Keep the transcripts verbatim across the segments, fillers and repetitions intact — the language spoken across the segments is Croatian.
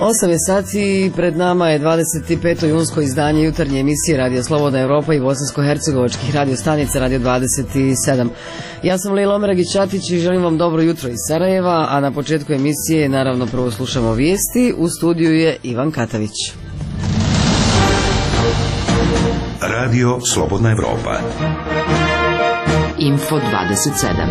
osam je sati i pred nama je dvadeset peto junsko izdanje jutarnje emisije Radio Slobodna Evropa i bosansko-hercegovačkih radio stanica Radio dvadeset sedam. Ja sam Lejla Omeragić-Ćatić i želim vam dobro jutro iz Sarajeva, a na početku emisije naravno prvo slušamo vijesti. U studiju je Ivan Katavić. Radio Slobodna Evropa. Info dvadeset sedam.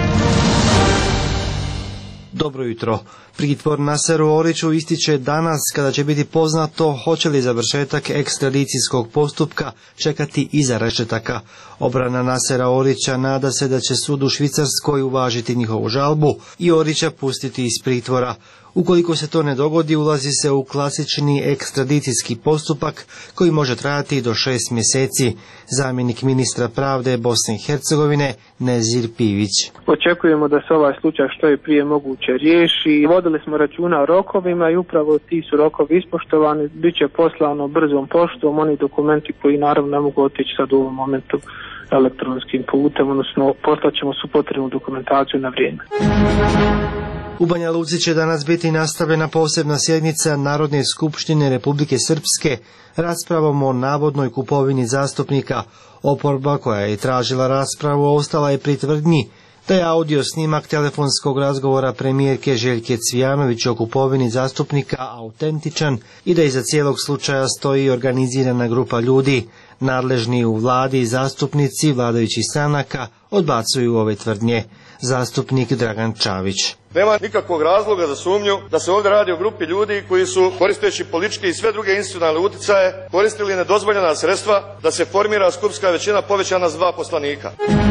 Dobro jutro. Pritvor Naseru Oriću ističe danas kada će biti poznato hoće li završetak ekstradicijskog postupka čekati iza rešetaka. Obrana Nasera Orića nada se da će sud u Švicarskoj uvažiti njihovu žalbu i Orića pustiti iz pritvora. Ukoliko se to ne dogodi, ulazi se u klasični ekstradicijski postupak koji može trajati do šest mjeseci. Zamjenik ministra pravde Bosne i Hercegovine Nezir Pivić. Očekujemo da se ovaj slučaj što je prije moguće riješi. Vodili smo računa o rokovima i upravo ti su rokovi ispoštovani. Biće poslano brzom poštom oni dokumenti koji naravno ne mogu otići sad u ovom momentu elektronskim putem, odnosno poslaćemo su potrebnu dokumentaciju na vrijeme. U Banja Luci će danas biti nastavljena posebna sjednica Narodne skupštine Republike Srpske raspravom o navodnoj kupovini zastupnika. Oporba koja je tražila raspravu ostala je pri tvrdnji da je audio snimak telefonskog razgovora premijerke Željke Cvijanović o kupovini zastupnika autentičan i da iza cijelog slučaja stoji organizirana grupa ljudi. Nadležni u vladi i zastupnici vladajućih stranaka odbacuju ove tvrdnje. Zastupnik Dragan Čavić. Nema nikakvog razloga za sumnju da se ovdje radi o grupi ljudi koji su, koristeći političke i sve druge institucionalne uticaje, koristili nedozvoljena sredstva da se formira skupštinska većina povećana s dva poslanika.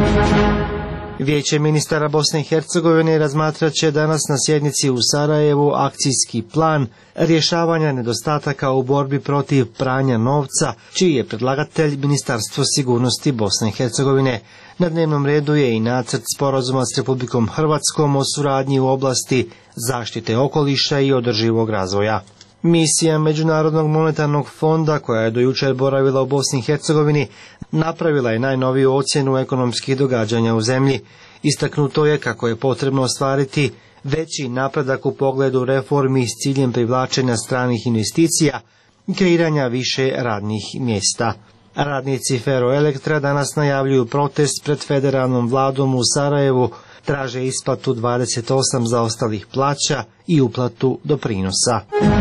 Vijeće ministara Bosne i Hercegovine razmatrat će danas na sjednici u Sarajevu akcijski plan rješavanja nedostataka u borbi protiv pranja novca, čiji je predlagatelj Ministarstvo sigurnosti Bosne i Hercegovine. Na dnevnom redu je i nacrt sporazuma s Republikom Hrvatskom o suradnji u oblasti zaštite okoliša i održivog razvoja. Misija Međunarodnog monetarnog fonda, koja je do jučer boravila u Bosni i Hercegovini, napravila je najnoviju ocjenu ekonomskih događanja u zemlji. Istaknuto je kako je potrebno ostvariti veći napredak u pogledu reformi s ciljem privlačenja stranih investicija i kreiranja više radnih mjesta. Radnici Feroelektra danas najavljuju protest pred federalnom vladom u Sarajevu, traže isplatu dvadeset osam zaostalih plaća i uplatu doprinosa.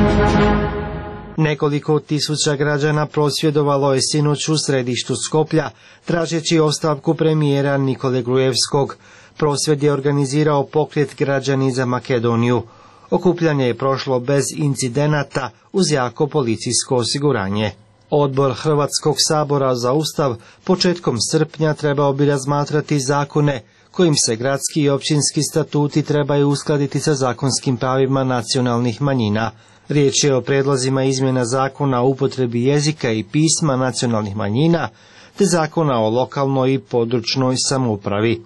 Nekoliko tisuća građana prosvjedovalo je sinoć u središtu Skoplja, tražeći ostavku premijera Nikole Grujevskog. Prosvjed je organizirao pokret Građani za Makedoniju. Okupljanje je prošlo bez incidenata uz jako policijsko osiguranje. Odbor Hrvatskog sabora za Ustav početkom srpnja trebao bi razmatrati zakone kojim se gradski i općinski statuti trebaju uskladiti sa zakonskim pravima nacionalnih manjina. Riječ je o prijedlozima izmjena zakona o upotrebi jezika i pisma nacionalnih manjina, te zakona o lokalnoj i područnoj samoupravi.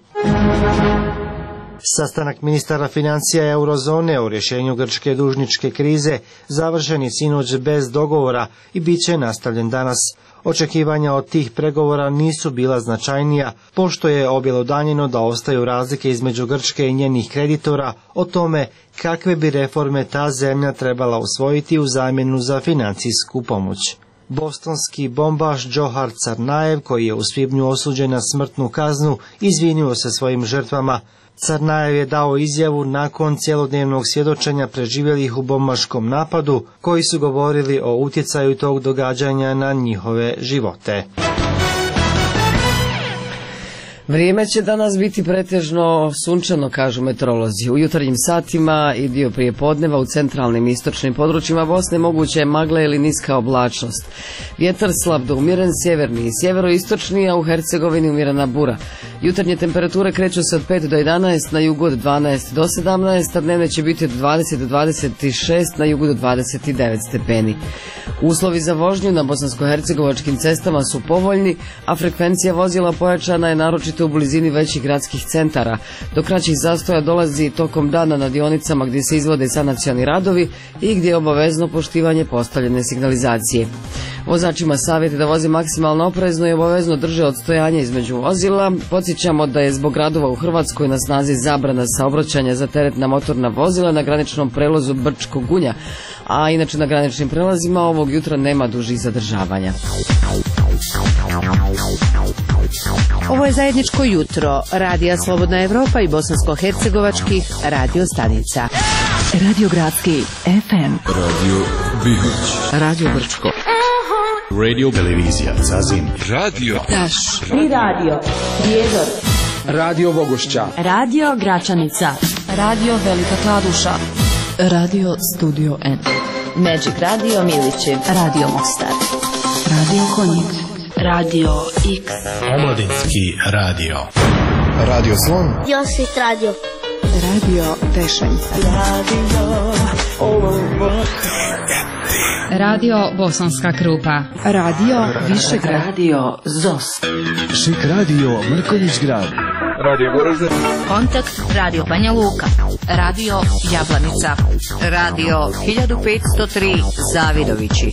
Sastanak ministara financija eurozone o rješenju grčke dužničke krize završen je sinoć bez dogovora i bit će nastavljen danas. Očekivanja od tih pregovora nisu bila značajnija, pošto je objelodanjeno da ostaju razlike između Grčke i njenih kreditora o tome kakve bi reforme ta zemlja trebala usvojiti u zamjenu za financijsku pomoć. Bostonski bombaš Džohar Carnajev, koji je u svibnju osuđen na smrtnu kaznu, izvinio se svojim žrtvama. Carnajev je dao izjavu nakon cjelodnevnog svjedočenja preživjelih u bombaškom napadu, koji su govorili o utjecaju tog događanja na njihove živote. Vrijeme će danas biti pretežno sunčano, kažu meteorolozi. U jutarnjim satima i dio prije podneva u centralnim i istočnim područjima Bosne moguće je magla ili niska oblačnost. Vjetar slab do umjeren, sjeverni i sjeveroistočni, a u Hercegovini umjerena bura. Jutarnje temperature kreću se od pet do jedanaest, na jugu od dvanaest do sedamnaest, a dnevne će biti od dvadeset do dvadeset šest, na jugu do dvadeset devet stepeni. Uslovi za vožnju na bosansko-hercegovačkim cestama su povoljni, a frekvencija vozila pojačana je naročito u blizini većih gradskih centara. Do kraćih zastoja dolazi tokom dana na dionicama gdje se izvode sanacioni radovi i gdje je obavezno poštivanje postavljene signalizacije. Vozačima savjet da voze maksimalno oprezno i obavezno drže odstojanje između vozila. Podsjećamo da je zbog radova u Hrvatskoj na snazi zabrana saobraćanja za teretna motorna vozila na graničnom prelazu Brčko-Gunja, a inače na graničnim prelazima ovog jutra nema dužih zadržavanja. Ovo je zajedničko jutro Radija Slobodna Evropa i bosansko-hercegovačkih radio stanica. Radio Gradski F M, Radio Bihać, Radio Brčko, Radio Televizija Zazin, Radio Taš I radio Prijedor, Radio Vogošća, Radio Gračanica, Radio Velika Kladuša, Radio Studio N, Magic Radio Milići, Radio Mostar, Radio Konjic, Radio X, Omladinski radio, Radio Slon, Josit Radio, Radio Tešanj, Radio Radio Bosanska Krupa, Radio Višegrad, Radio Zos, Šik Radio Mrkonjić Grad, Radio Goražde, Kontakt Radio Banja Luka, Radio Jablanica, Radio hiljadu petsto tri Zavidovići.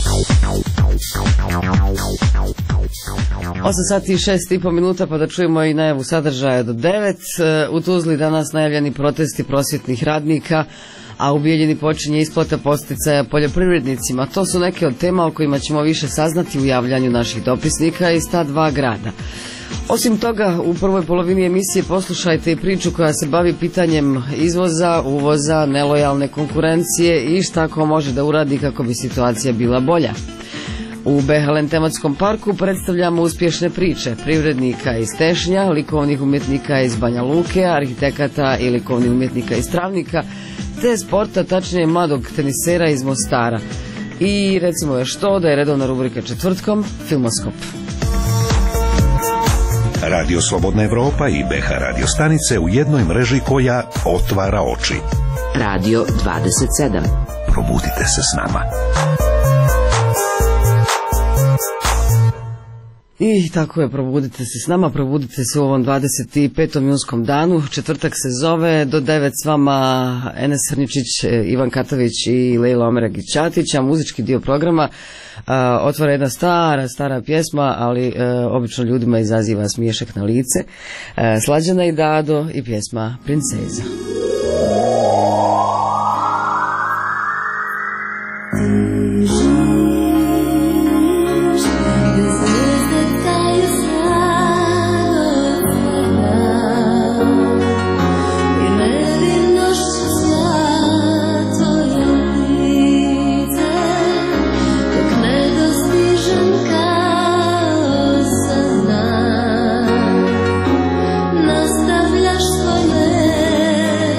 osam sati i šest i po minuta, pa da čujemo i najavu sadržaja do devet. U Tuzli danas najavljeni protesti prosvjetnih radnika, a u Bijeljini počinje isplata podsticaja poljoprivrednicima. To su neke od tema o kojima ćemo više saznati u javljanju naših dopisnika iz ta dva grada. Osim toga, u prvoj polovini emisije poslušajte i priču koja se bavi pitanjem izvoza, uvoza, nelojalne konkurencije i šta ko može da uradi kako bi situacija bila bolja. U Behalen tematskom parku predstavljamo uspješne priče privrednika iz Tešnja, likovnih umjetnika iz Banja Luke, arhitekata i likovnih umjetnika iz Travnika, te sporta, tačnije mladog tenisera iz Mostara. I recimo još to da je redovna rubrika četvrtkom Filmoskop. Radio Slobodna Evropa i B H radio stanice u jednoj mreži koja otvara oči. Radio dvadeset sedam. Probudite se s nama. I tako je, probudite se s nama, probudite se u ovom dvadeset petom junskom danu, četvrtak se zove, do devet s vama Enes Srničić, Ivan Katović i Lejla Omeragić-Ćatić, a muzički dio programa a, otvara jedna stara, stara pjesma, ali a, obično ljudima izaziva smiješak na lice, a, Slađana i Dado i pjesma Princeza. Nastavljaš svoje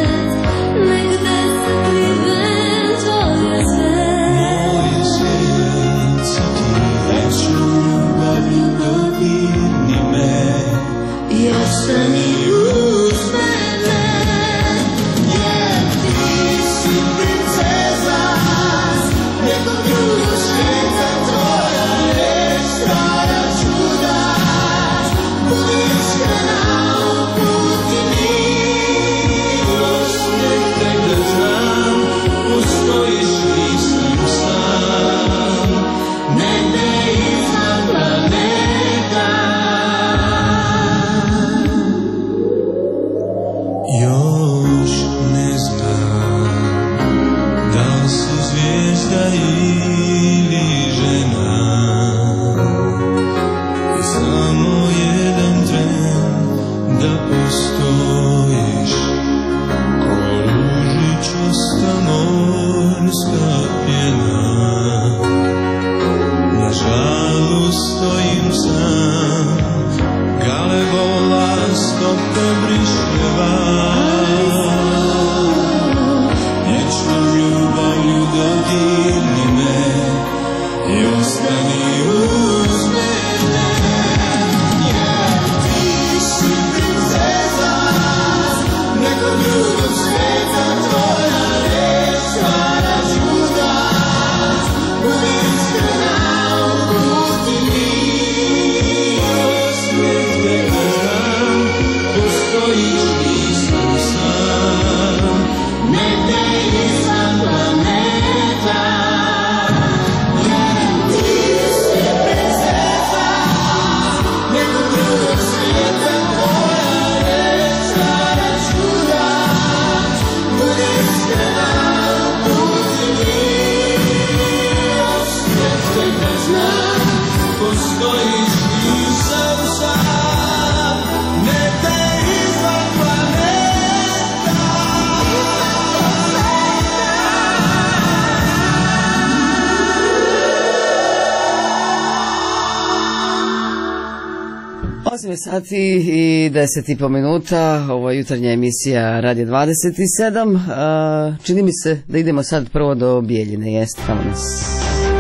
osam sati i deset i po minuta, ovo je jutarnja emisija Radio dvadeset sedam. Čini mi se da idemo sad prvo do Bijeljine, jeste tamo nas.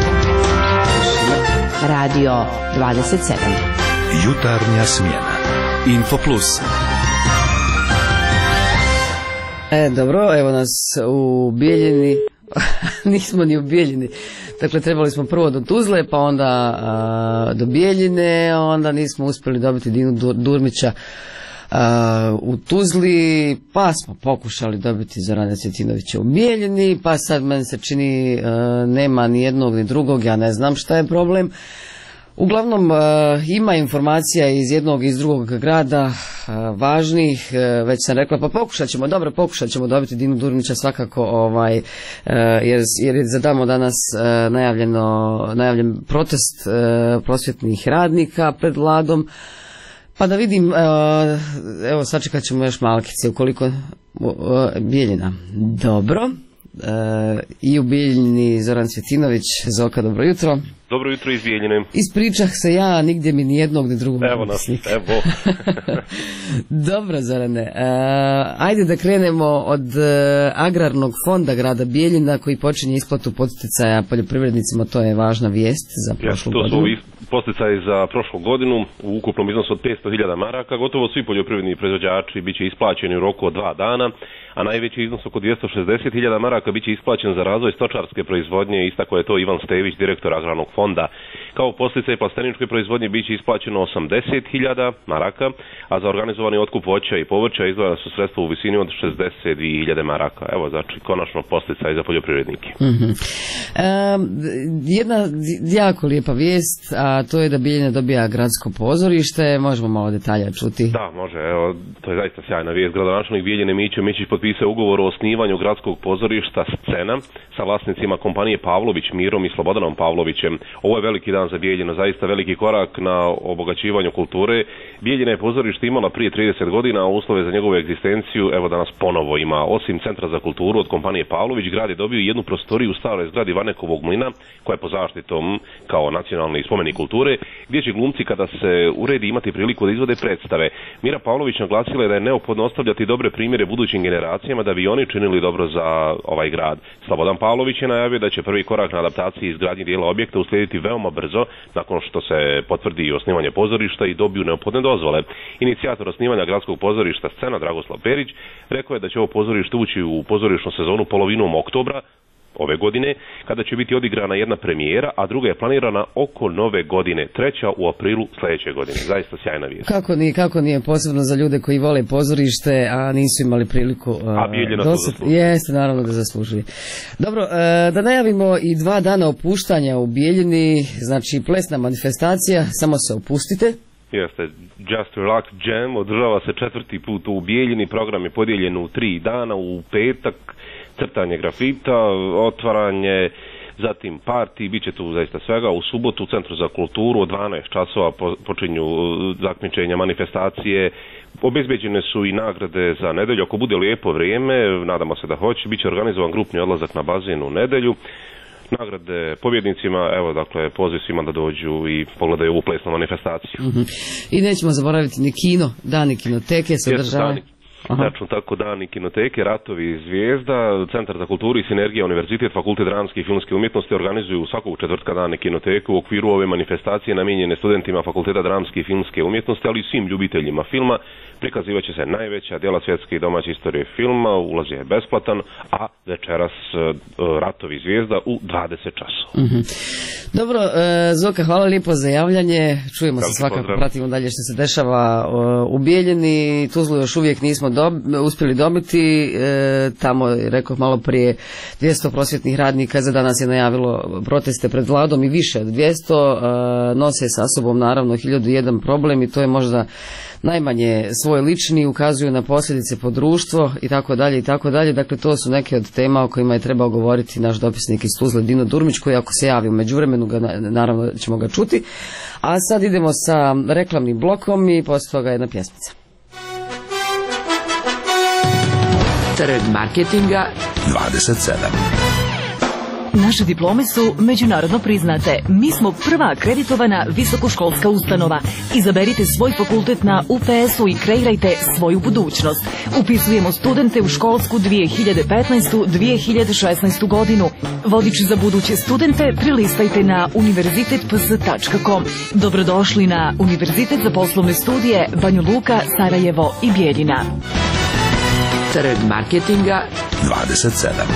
Radio dvadeset sedam. Jutarnja smjena. Info Plus. E, dobro, evo nas u Bijeljini. Nismo ni u Bijeljini. Dakle, trebali smo prvo do Tuzle, pa onda a, do Bijeljine, onda nismo uspjeli dobiti Dinu Durmića a, u Tuzli, pa smo pokušali dobiti Zorana Cvjetinovića u Bijeljini, pa sad meni se čini a, nema ni jednog ni drugog, ja ne znam šta je problem. Uglavnom, ima informacija iz jednog i iz drugog grada, važnih, već sam rekla, pa pokušat ćemo, dobro, pokušat ćemo dobiti Dinu Durmića svakako, ovaj, jer, jer je za tamo danas najavljeno, najavljen protest prosvjetnih radnika pred Vladom, pa da vidim, evo sačekat ćemo još malkice, ukoliko Bijeljina, dobro. Uh, i u Bijeljini Zoran Cvjetinović. Zoka, dobro jutro. Dobro jutro iz Bijeljine. Ispričah se ja, nigdje mi ni jednog ni drugog. Evo nas, evo. Dobro, Zorane. Uh, ajde da krenemo od uh, Agrarnog fonda grada Bijeljina koji počinje isplatu poticaja poljoprivrednicima, to je važna vijest za prošlu ja, to godinu. To su poticaji za prošlu godinu u ukupnom iznosu od petsto hiljada maraka. Gotovo svi poljoprivredni proizvođači biće isplaćeni u roku od dva dana, a najveći iznos oko dvjesto šezdeset hiljada maraka biće isplaćen za razvoj stočarske proizvodnje, istako je to Ivan Stević, direktor Agrarnog fonda. Kao posticaj plasteničkoj proizvodnji biće isplaćeno osamdeset hiljada maraka, a za organizovani otkup voća i povrća izdvojena su sredstva u visini od šezdeset dvije hiljade maraka. Evo, znači, konačno posticaj za poljoprivrednike. Mm-hmm. E, jedna jako lijepa vijest, a to je da Bijeljina dobija gradsko pozorište. Možemo malo detalja čuti? Da, može. Evo, to je zaista sjajna vijest. Gradonačelnik Bijeljine Mićo Mićić potpisao ugovor o osnivanju gradskog pozorišta Scena sa vlasnicima kompanije Pavlović, Mirom i Slobodanom Pavlovićem. Ovo je veliki dan za Bijeljinu, zaista veliki korak na obogaćivanju kulture. Bijeljina je pozorište imala prije trideset godina, a uslove za njegovu egzistenciju evo danas ponovo ima. Osim Centra za kulturu od kompanije Pavlović, grad je dobio jednu prostoriju u staroj zgradi Vanekovog mlina, koja je pod zaštitom kao nacionalni spomenik kulture, gdje će glumci kada se uredi imati priliku da izvode predstave. Mira Pavlović naglasila je da je neophodno ostavljati dobre primjere budućim generacijama da bi oni činili dobro za ovaj grad. Slobodan Pavlović je najavio da će prvi korak na adaptaciji izgradnji dijela objekta uslijediti veoma brzo nakon što se potvrdi osnivanje pozorišta i dobiju neophodne dozvole. Inicijator osnivanja gradskog pozorišta Scena Dragoslav Perić rekao je da će ovo pozorište ući u pozorišnu sezonu polovinom oktobra ove godine, kada će biti odigrana jedna premijera, a druga je planirana oko nove godine, treća u aprilu sljedeće godine. Zaista sjajna vijest. Kako nije, kako nije posebno za ljude koji vole pozorište, a nisu imali priliku uh, a Bijeljina to zaslužuje. Jeste, naravno da zaslužuje. Dobro, uh, da najavimo i dva dana opuštanja u Bijeljini, znači plesna manifestacija, samo se opustite. Jeste, Just Relax Jam održava se četvrti put u Bijeljini, program je podijeljen u tri dana, u petak crtanje grafita, otvaranje, zatim parti, bit će tu zaista svega. U subotu u Centru za kulturu od dvanaest časova počinju takmičenja, manifestacije, obezbeđene su i nagrade za nedelju. Ako bude lijepo vrijeme, nadamo se da hoće, bit će organizovan grupni odlazak na bazen u nedelju. Nagrade pobjednicima, evo dakle poziv svima da dođu i pogledaju ovu plesnu manifestaciju. Mm-hmm. I nećemo zaboraviti ni kino, dani kinoteke se održavaju. Znači tako dani kinoteke, Ratovi zvijezda, Centar za kulturu i sinergija, Univerzitet, Fakultet dramske i filmske umjetnosti organizuju svakog četvrtka dane kinoteke u okviru ove manifestacije namijenjene studentima Fakulteta dramske i filmske umjetnosti, ali i svim ljubiteljima filma. Prikazivat će se najveća djela svjetske i domaće istorije filma, ulaz je besplatan, a večeras Ratovi zvijezda u dvadeset časova. Mm-hmm. Dobro, Zoka, hvala lijepo za javljanje, čujemo se svakako, pozdrav. Pratimo dalje što se dešava u Bijeljini, Tuzlu još uvijek nismo dob, uspjeli dobiti, e, tamo je rekao malo prije dvjesto prosvjetnih radnika za danas je najavilo proteste pred Vladom i više od dvjesto, e, nose sa sobom naravno hiljadu jedan problem i to je možda najmanje svoj lični, ukazuju na posljedice po društvo i tako dalje i tako dalje. Dakle, to su neke od tema o kojima je trebao govoriti naš dopisnik iz Tuzle Dino Durmić, koji ako se javi u međuvremenu ga, naravno ćemo ga čuti. A sad idemo sa reklamnim blokom i poslije toga jedna pjesmica. Trg marketinga dvadeset sedam. Naše diplome su međunarodno priznate. Mi smo prva akreditovana visokoškolska ustanova. Izaberite svoj fakultet na U P S-u i kreirajte svoju budućnost. Upisujemo studente u školsku dvije hiljade petnaestu dvije hiljade šesnaestu godinu. Vodič za buduće studente prilistajte na univerzitet p s tačka com. Dobrodošli na Univerzitet za poslovne studije Banja Luka, Sarajevo i Bijeljina. Trg marketinga dvadeset sedam.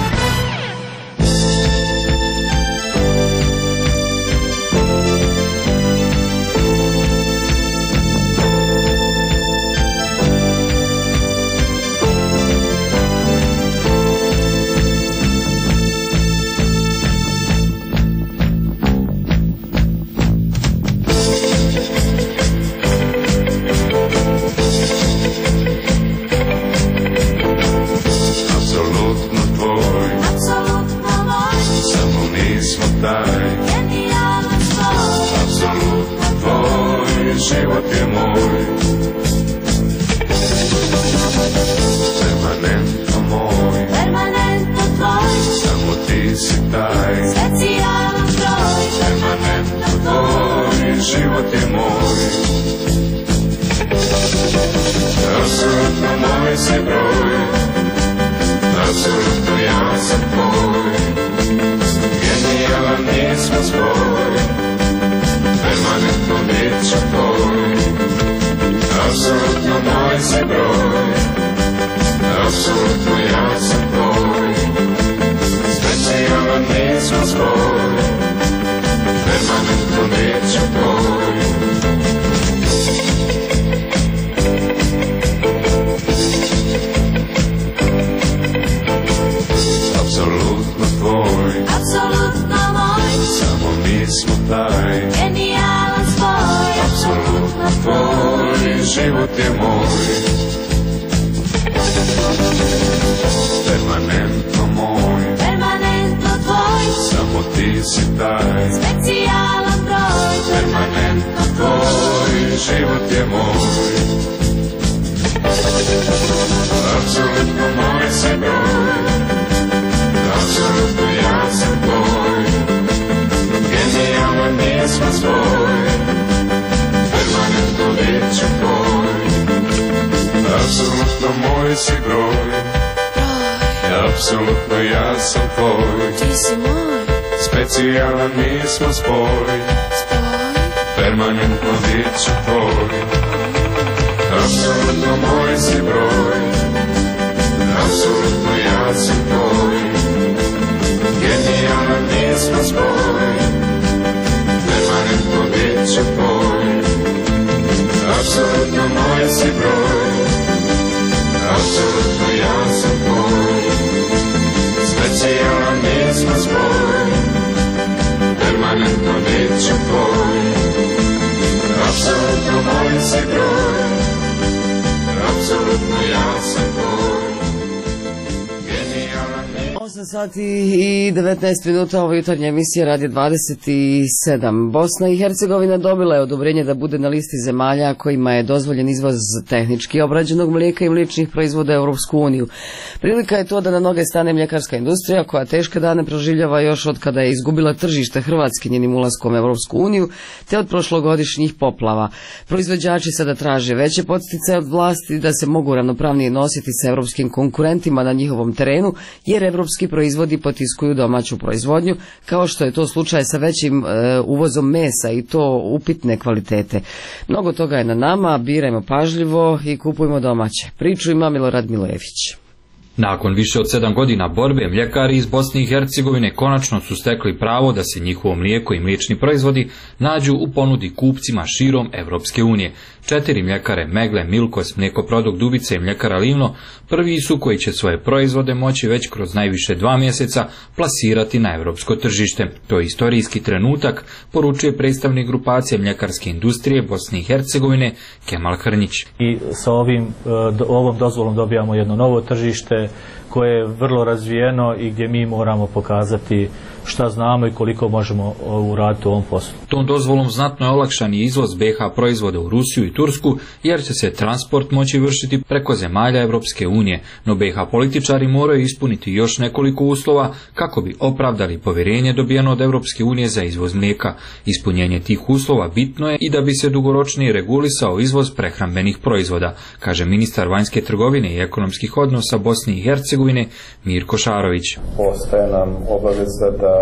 Specijalan mi smo spoj, permanentno bit ću tvoj. Apsolutno moj si broj, apsolutno ja sam tvoj. Genijalan mi smo spoj, permanentno bit ću tvoj. Apsolutno moj si broj, apsolutno ja sam tvoj. Specijalan mi smo spoj, permanentno bit ću tvoj. Apsolutno moj si broj, apsolutno ja sam tvoj. osam sati i devetnaest minuta, ova jutarnja emisija Radio dvadeset sedam. Bosna i Hercegovina dobila je odobrenje da bude na listi zemalja kojima je dozvoljen izvoz tehnički obrađenog mlijeka i mliječnih proizvoda u Europsku uniju. Prilika je to da na noge stane mljekarska industrija koja teške dane proživljava još od kada je izgubila tržište Hrvatske njenim ulaskom u Europsku uniju te od prošlogodišnjih poplava. Proizvođači sada traže veće podsticaje od vlasti da se mogu ravnopravnije nositi sa europskim konkurentima na njihovom terenu, jer evropski proizvodi potiskuju domaću proizvodnju, kao što je to slučaj sa većim e, uvozom mesa i to upitne kvalitete. Mnogo toga je na nama, birajmo pažljivo i kupujmo domaće. Priču ima Milorad Milojević. Nakon više od sedam godina borbe, mljekari iz Bosne i Hercegovine konačno su stekli pravo da se njihovo mlijeko i mliječni proizvodi nađu u ponudi kupcima širom Evropske unije. Četiri mljekare Megle, Milkos, Mlijekoprodukt Dubica i mljekara Livno prvi su koji će svoje proizvode moći već kroz najviše dva mjeseca plasirati na europsko tržište. To je istorijski trenutak, poručuje predstavnik grupacije mljekarske industrije Bosne i Hercegovine Kemal Hrnjić. I sa ovim, ovom dozvolom dobijamo jedno novo tržište koje je vrlo razvijeno i gdje mi moramo pokazati šta znamo i koliko možemo uraditi u ovom poslu. Tom dozvolom znatno je olakšan i izvoz B H proizvoda u Rusiju i Tursku, jer će se transport moći vršiti preko zemalja Europske unije, no B H političari moraju ispuniti još nekoliko uslova kako bi opravdali povjerenje dobijeno od Europske unije za izvoz mlijeka. Ispunjenje tih uslova bitno je i da bi se dugoročnije regulisao izvoz prehrambenih proizvoda, kaže ministar vanjske trgovine i ekonomskih odnosa Bosne i Hercegovine Mirko Šarović. Postaje nam obaveza da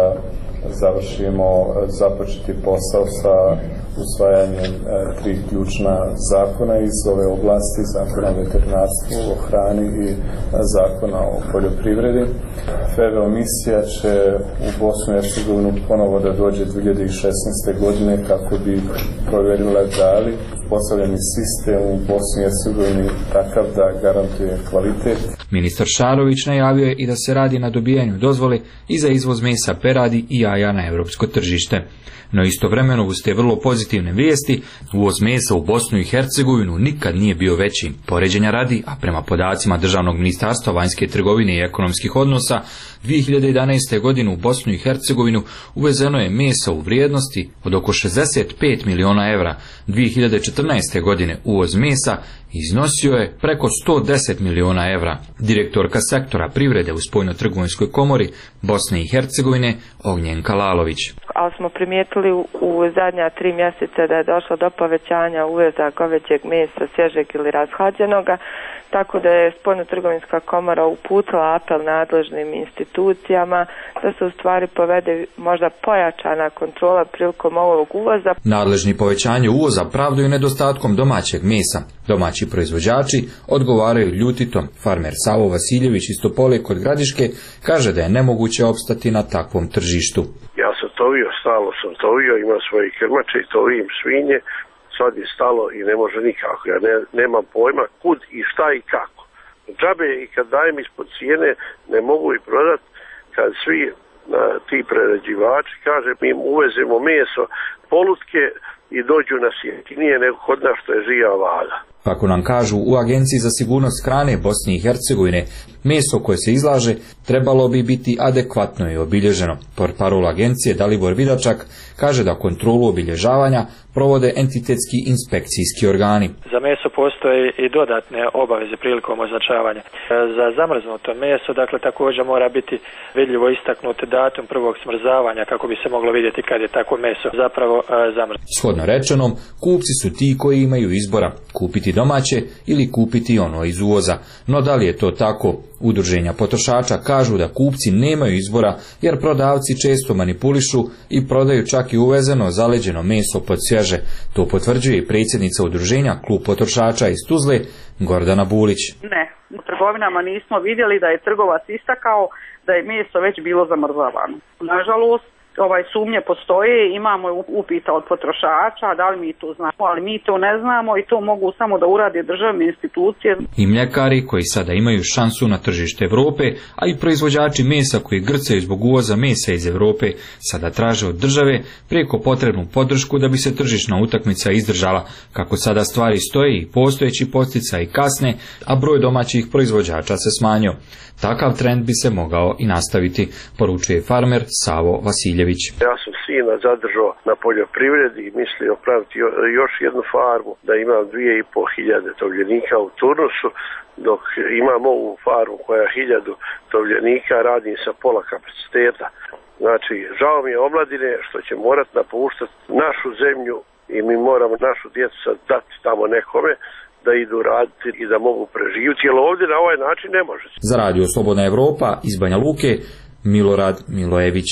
završimo započeti posao sa usvajanjem tri ključna zakona iz ove oblasti, zakona o veterinarstvu, o hrani i zakona o poljoprivredi. F E V O misija će u Bosnu i Hercegovinu ponovo da dođe dvije hiljade šesnaeste. godine kako bi provjerila da li postavljeni sistem u Bosni i Hercegovini takav da garantuje kvalitet. Ministar Šarović najavio je i da se radi na dobijanju dozvole i za izvoz mesa peradi i jaja na europsko tržište. No istovremeno uz te vrlo pozitivne vijesti, uvoz mesa u Bosnu i Hercegovinu nikad nije bio veći. Poređenja radi, a prema podacima Državnog ministarstva vanjske trgovine i ekonomskih odnosa, dvije hiljade jedanaeste. godine u Bosnu i Hercegovinu uvezeno je mesa u vrijednosti od oko šezdeset pet miliona evra. dvije hiljade četrnaeste. godine uvoz mesa iznosio je preko sto deset miliona evra. Direktorka sektora privrede u Spoljno-trgovinskoj komori Bosne i Hercegovine Ognjenka Lalović. Ali smo primijetili u, u zadnja tri mjeseca da je došlo do povećanja uveza goveđeg mesa, svježeg ili rashlađenoga, tako da je Spoljno-trgovinska komora uputila apel nadležnim institucijama da se u stvari povede možda pojačana kontrola prilikom ovog uvoza. Nadležni povećanje uvoza pravdaju nedostatkom domaćeg mesa. Domaći proizvođači odgovaraju ljutitom. Farmer Savo Vasiljević iz Topole kod Gradiške kaže da je nemoguće opstati na takvom tržištu. Ja sam tovio, stalno sam tovio, imam svoje krmače i tovim svinje, sad je stalo i ne može nikako. Ja ne, nemam pojma kud i šta i kako. Džabe i kad dajem ispod cijene ne mogu i prodat kad svi na, ti prerađivači kaže mi uvezemo meso, polutke i dođu nas jeftinije nego kod nas što je žija vaga. Kako nam kažu u Agenciji za sigurnost hrane Bosne i Hercegovine, meso koje se izlaže trebalo bi biti adekvatno i obilježeno. Portparol agencije Dalibor Vidačak kaže da kontrolu obilježavanja provode entitetski inspekcijski organi. Za meso postoje i dodatne obaveze prilikom označavanja. Za zamrznuto meso, dakle, također mora biti vidljivo istaknut datum prvog smrzavanja kako bi se moglo vidjeti kad je takvo meso zapravo e, zamrznuto. Shodno rečenom, kupci su ti koji imaju izbora kupiti domaće ili kupiti ono iz uvoza. No da li je to tako? Udruženja potrošača kažu da kupci nemaju izbora jer prodavci često manipulišu i prodaju čak i uvezeno zaleđeno meso pod svježe. To potvrđuje i predsjednica udruženja Klub potrošača iz Tuzle Gordana Bulić. Ne, u trgovinama nismo vidjeli da je trgovac istakao da je meso već bilo zamrzavano. Nažalost, ovaj sumnje postoje, imamo upita od potrošača, da li mi to znamo, ali mi to ne znamo i to mogu samo da urade državne institucije. I mljekari koji sada imaju šansu na tržište Europe, a i proizvođači mesa koji grcaju zbog uvoza mesa iz Europe sada traže od države preko potrebnu podršku da bi se tržišna utakmica izdržala. Kako sada stvari stoje i postojeći podsticaj kasne, a broj domaćih proizvođača se smanjio. Takav trend bi se mogao i nastaviti, poručuje farmer Savo Vasiljević. Ja sam sina zadržao na poljoprivredi i mislio praviti još jednu farmu, da imam dvije i pol hiljade tovljenika u turnusu, dok imam ovu farmu koja hiljadu tovljenika, radim sa pola kapaciteta. Znači, žao mi je omladine što će morat napuštati našu zemlju i mi moramo našu djecu sad dati tamo nekome da idu raditi i da mogu preživjeti, jer ovdje na ovaj način ne može. Za radio Slobodna Evropa iz Banja Luke, Milorad Milojević.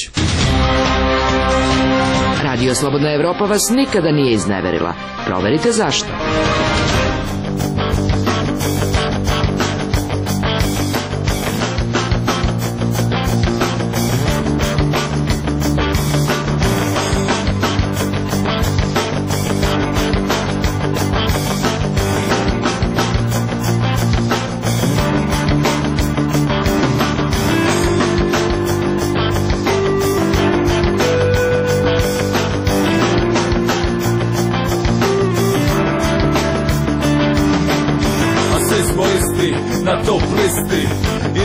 Radio Slobodna Evropa vas nikada nije izneverila. Proverite zašto.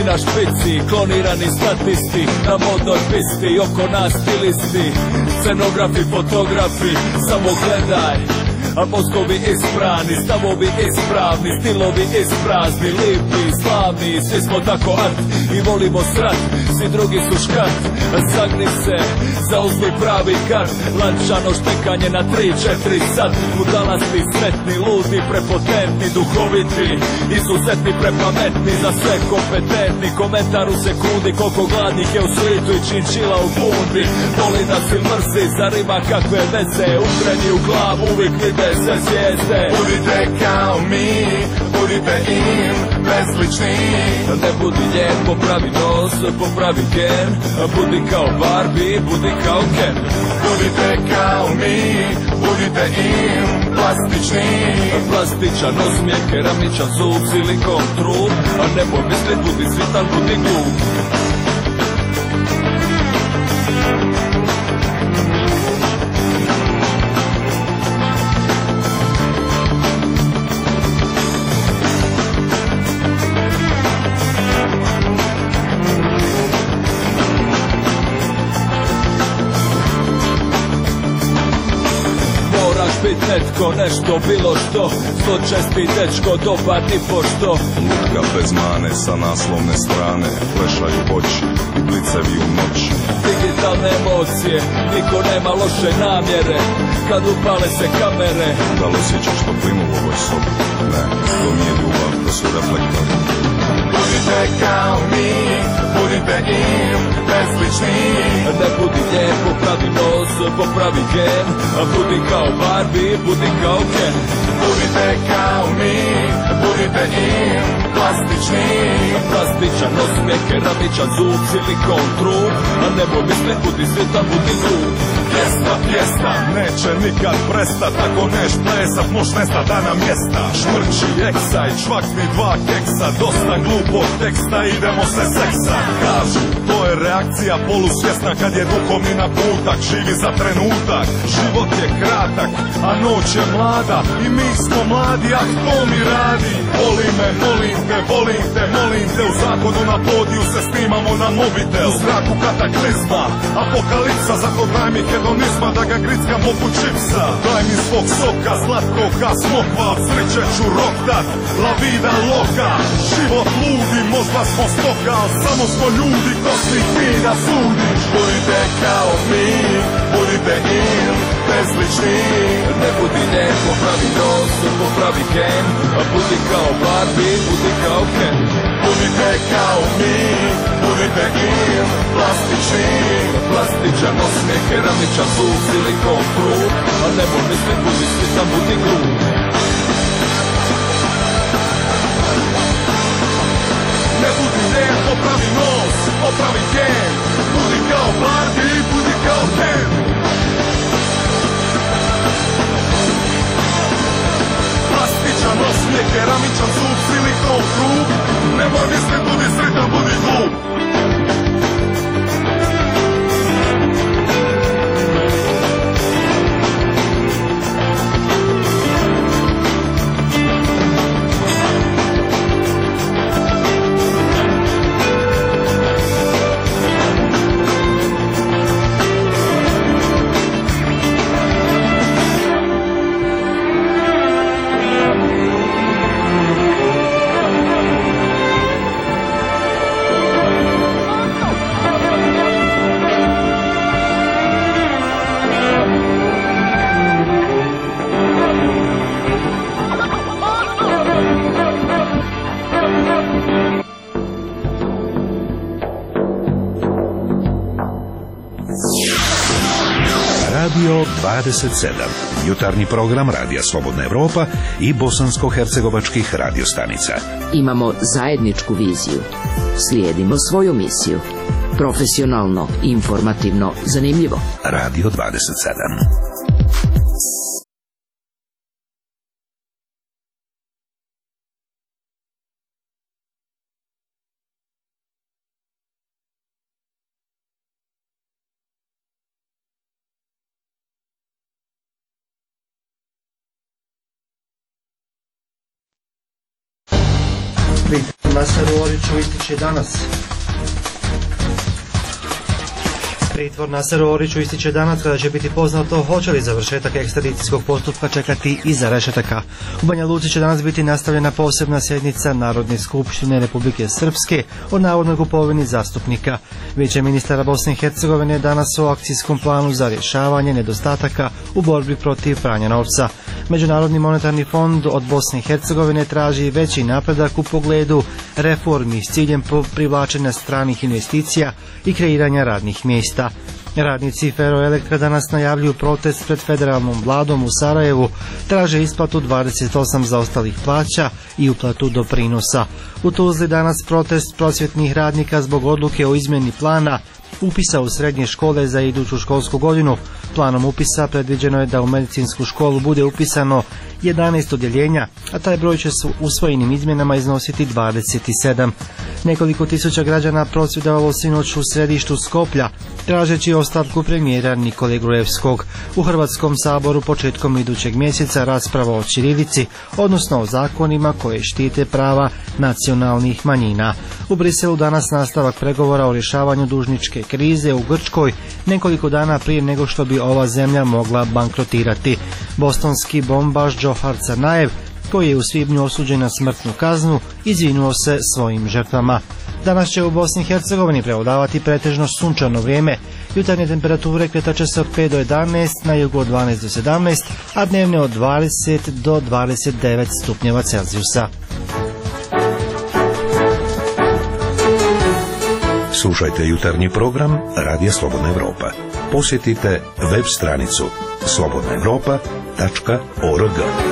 na špici, klonirani statisti, na modnoj pisti, oko nas stilisti, scenografi, fotografi, samo gledaj. A mozgovi isprani, stavovi ispravni, stilovi isprazni, lipi, slavni, svi smo tako art i volimo srat, svi drugi su škart. Sagni se, zauzmi pravi kart, lančano štekanje na tri četiri sat. Budalasti, sretni, ludi, prepotentni, duhoviti, izuzetni, prepametni, za sve kompetentni. Komentar u sekundi, koliko gladnih je u svijetu i činčila u bundi. Voli da si mrzi, zar ima kakve veze, utreni u glavu, uvijek vide sve zvijezde. Budite kao mi, budite im bezlični. Ne budi lijep, popravi nos, popravi gen. Budi kao Barbie, budi kao Ken. Budite kao mi, budite im plastični. Plastičan osmijeh, keramičan zub, silikon trup. A nemoj mislit, budi svitan, budi glup. Bit netko, nešto, bilo što, zločesti dečko, dobar ni pošto. Lutka bez mane sa naslovne strane, flešaju oči i blicevi u noći. Digitalne emocije, niko nema loše namjere, kad upale se kamere. Da li osjećaš toplinu u ovoj sobi? Ne, to nije ljubav, to su reflektori. Budite kao mi, budite im bezlični. Ne budi lijep, popravi nos, popravi gen. Budi kao Barbie, budi kao Ken. Budite kao mi, budite im plastični. Plastičan osmijeh, keramičan zub, silikon trup. A nemoj mislit, budi svitan, budi glup. Pjesma, pjesma, neće nikad prestat. Ako neš plesat, moš nestat da na mjesta. Šmrči, eksaj, čvakni dva keksa. Dosta glupog teksta, idemo se seksa. Kažu, to je reakcija polusvjesna kad je duhovni naputak. Živi za trenutak, život je kratak, a noć je mlada. I mi smo mladi, a to mi radi. Voli me, molim te, volim te, molim te. U zakonu na podiju se snimamo na mobitel. U zraku kataklizma, apokalipsa. Zato daj mi hedonizma da ga grickam poput čipsa. Daj mi svog soka, slatkoga smokva. Sreće ću roktat, la vida loka. Život ludi, možda smo stoka, al samo smo ljudi, ko si ti da sudiš. Budite kao mi, budite im bezlični. Ne budi lijep, popravi nos, popravi gen. Budi kao Barbie, budi kao Ken. Budite kao mi, budite im plastični. Plastičan osmijeh, keramičan zub, silikon trup. A nemoj mislit, budi svitan, budi glup. Ne budi lijep, popravi nos, popravi gen. Budi kao Barbie, budi kao Ken. Plastičan osmijeh, keramičan zub, silikon trup. Nemoj mislit, budi sretan, budi glup. Radio dvadeset sedam, jutarnji program Radija Slobodna Evropa i bosansko-hercegovačkih radiostanica. Imamo zajedničku viziju. Slijedimo svoju misiju. Profesionalno, informativno, zanimljivo. Radio dvadeset sedam. Pri Naseru Oriću ističe danas. Pritvor Naseru Oriću ističe danas kada će biti poznato hoće li završetak ekstradicijskog postupka čekati iza rešetaka. U Banja Luci će danas biti nastavljena posebna sjednica Narodne skupštine Republike Srpske o navodnoj kupovini zastupnika. Vijeće ministara Bosne i Hercegovine danas o akcijskom planu za rješavanje nedostataka u borbi protiv pranja novca. Međunarodni monetarni fond od Bosne i Hercegovine traži veći napredak u pogledu reformi s ciljem privlačenja stranih investicija i kreiranja radnih mjesta. Radnici Feroelektra danas najavljuju protest pred federalnom vladom u Sarajevu, traže isplatu dvadeset osam zaostalih plaća i uplatu doprinosa. U Tuzli danas protest prosvjetnih radnika zbog odluke o izmjeni plana upisa u srednje škole za iduću školsku godinu. Planom upisa predviđeno je da u medicinsku školu bude upisano jedanaest odjeljenja, a taj broj će s usvojenim izmjenama iznositi dvadeset sedam. Nekoliko tisuća građana prosvjedovalo sinoć u središtu Skoplja, tražeći ostavku premijera Nikole Gruevskog. U Hrvatskom saboru početkom idućeg mjeseca rasprava o ćirilici, odnosno o zakonima koje štite prava nacionalnih manjina. U Briselu danas nastavak pregovora o rješavanju dužničke krize u Grčkoj, nekoliko dana prije nego što bi ova zemlja mogla bankrotirati. Bostonski bombaš Džohar Crnajev, koji je u svibnju osuđen na smrtnu kaznu, izvinuo se svojim žrtvama. Danas će u Bosni i Hercegovini prevladavati pretežno sunčano vrijeme. Jutarnje temperature kretat će se od pet do jedanaest, na jugu od dvanaest do sedamnaest, a dnevne od dvadeset do dvadeset devet stupnjeva Celzijusa. Slušajte jutarnji program Radija Slobodna Evropa. Posjetite web stranicu slobodna evropa tačka org.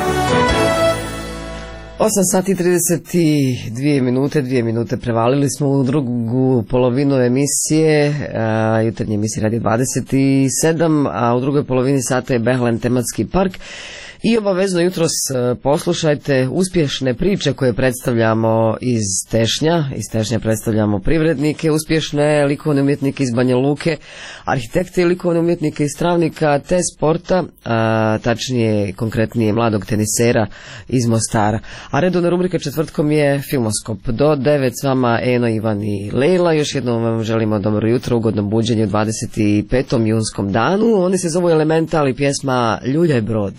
osam sati i trideset dvije minute, dvije minute prevalili smo u drugu polovinu emisije, a, jutarnje emisije Radija dvadeset sedam, a u drugoj polovini sata je Behlen tematski park. I obavezno jutros poslušajte uspješne priče koje predstavljamo iz Tešnja. Iz Tešnja predstavljamo privrednike, uspješne likovne umjetnike iz Banja Luke, arhitekte i likovne umjetnike iz Travnika, te sporta, a, tačnije konkretnije mladog tenisera iz Mostara. A redovna rubrika četvrtkom je Filmoskop. Do devet s vama Eno, Ivan i Lejla. Još jednom vam želimo dobro jutro, ugodno buđenje u dvadeset petom junskom danu. Oni se zovu Elemental i pjesma Ljuljaj brod.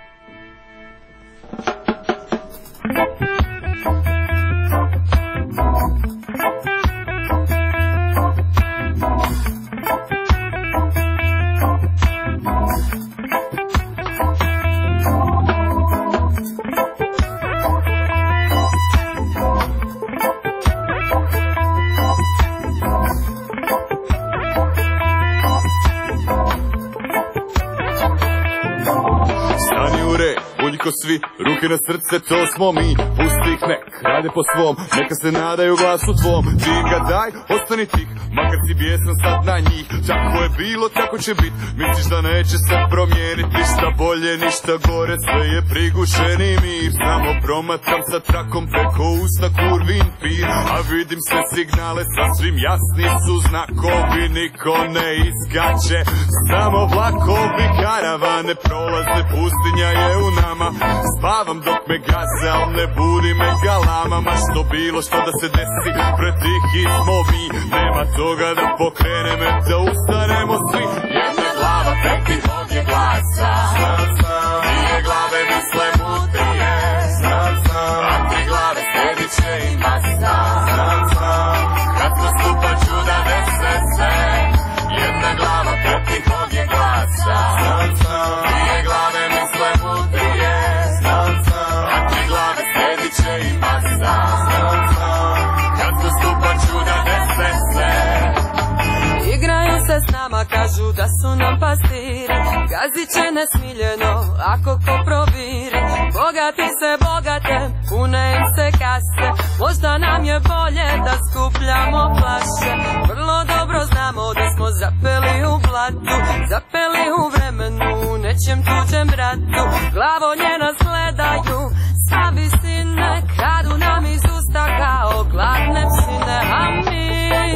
Ko svi, ruke na srce, to smo mi. Pusti ih nek, rade po svom, neka se nadaju glasu tvom. Ti im ga daj, ostani tih, makar si bijesan sad na njih. Tako je bilo, tako će bit, misliš da neće se promijenit. Ništa bolje, ništa gore, sve je prigušeni mir. Samo promatram sa trakom preko usta kurvin pir. A vidim sve signale, sasvim jasni su znakovi. Niko ne iskače, samo vlakovi, karavane prolaze, pustinja je u nama. Spavam dok me gaze, al ne budi me galama. Ma što bilo, što da se desi, pretihi smo mi. Nema toga da pokrene me, da ustanemo svi. Jedna glava, peti ovdje glasa. Znam, znam, dvije glave misle mudrije. Znam, znam, a tri glave sledit će i masa. Znam, znam, kad postupa čuda dese se. Jedna glava, peti ovdje glasa. Znam, znam, dvije glave misle mudrije. Znam, znam, a tri glave sledit će i masa. Znam, znam, kad postupa čuda dese se. Igraju se s nama, kažu da su nam pastiri. Gazit će nesmiljeno, ako ko proviri. Bogati se bogate, pune im se kase. Možda nam je bolje da skupljamo flaše. Vrlo dobro znamo da smo zapeli u blatu. Zapeli u vremenu, nećem tuđem ratu. Glavonje nas gledaju sa visine, kradu nam iz usta kao gladne psine. A mi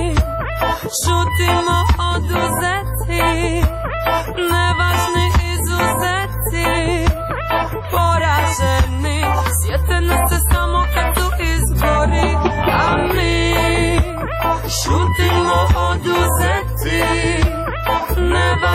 šutimo oduzeti, nevažni izuzeti, poraženi, sjete nas se samo kad su izbori. A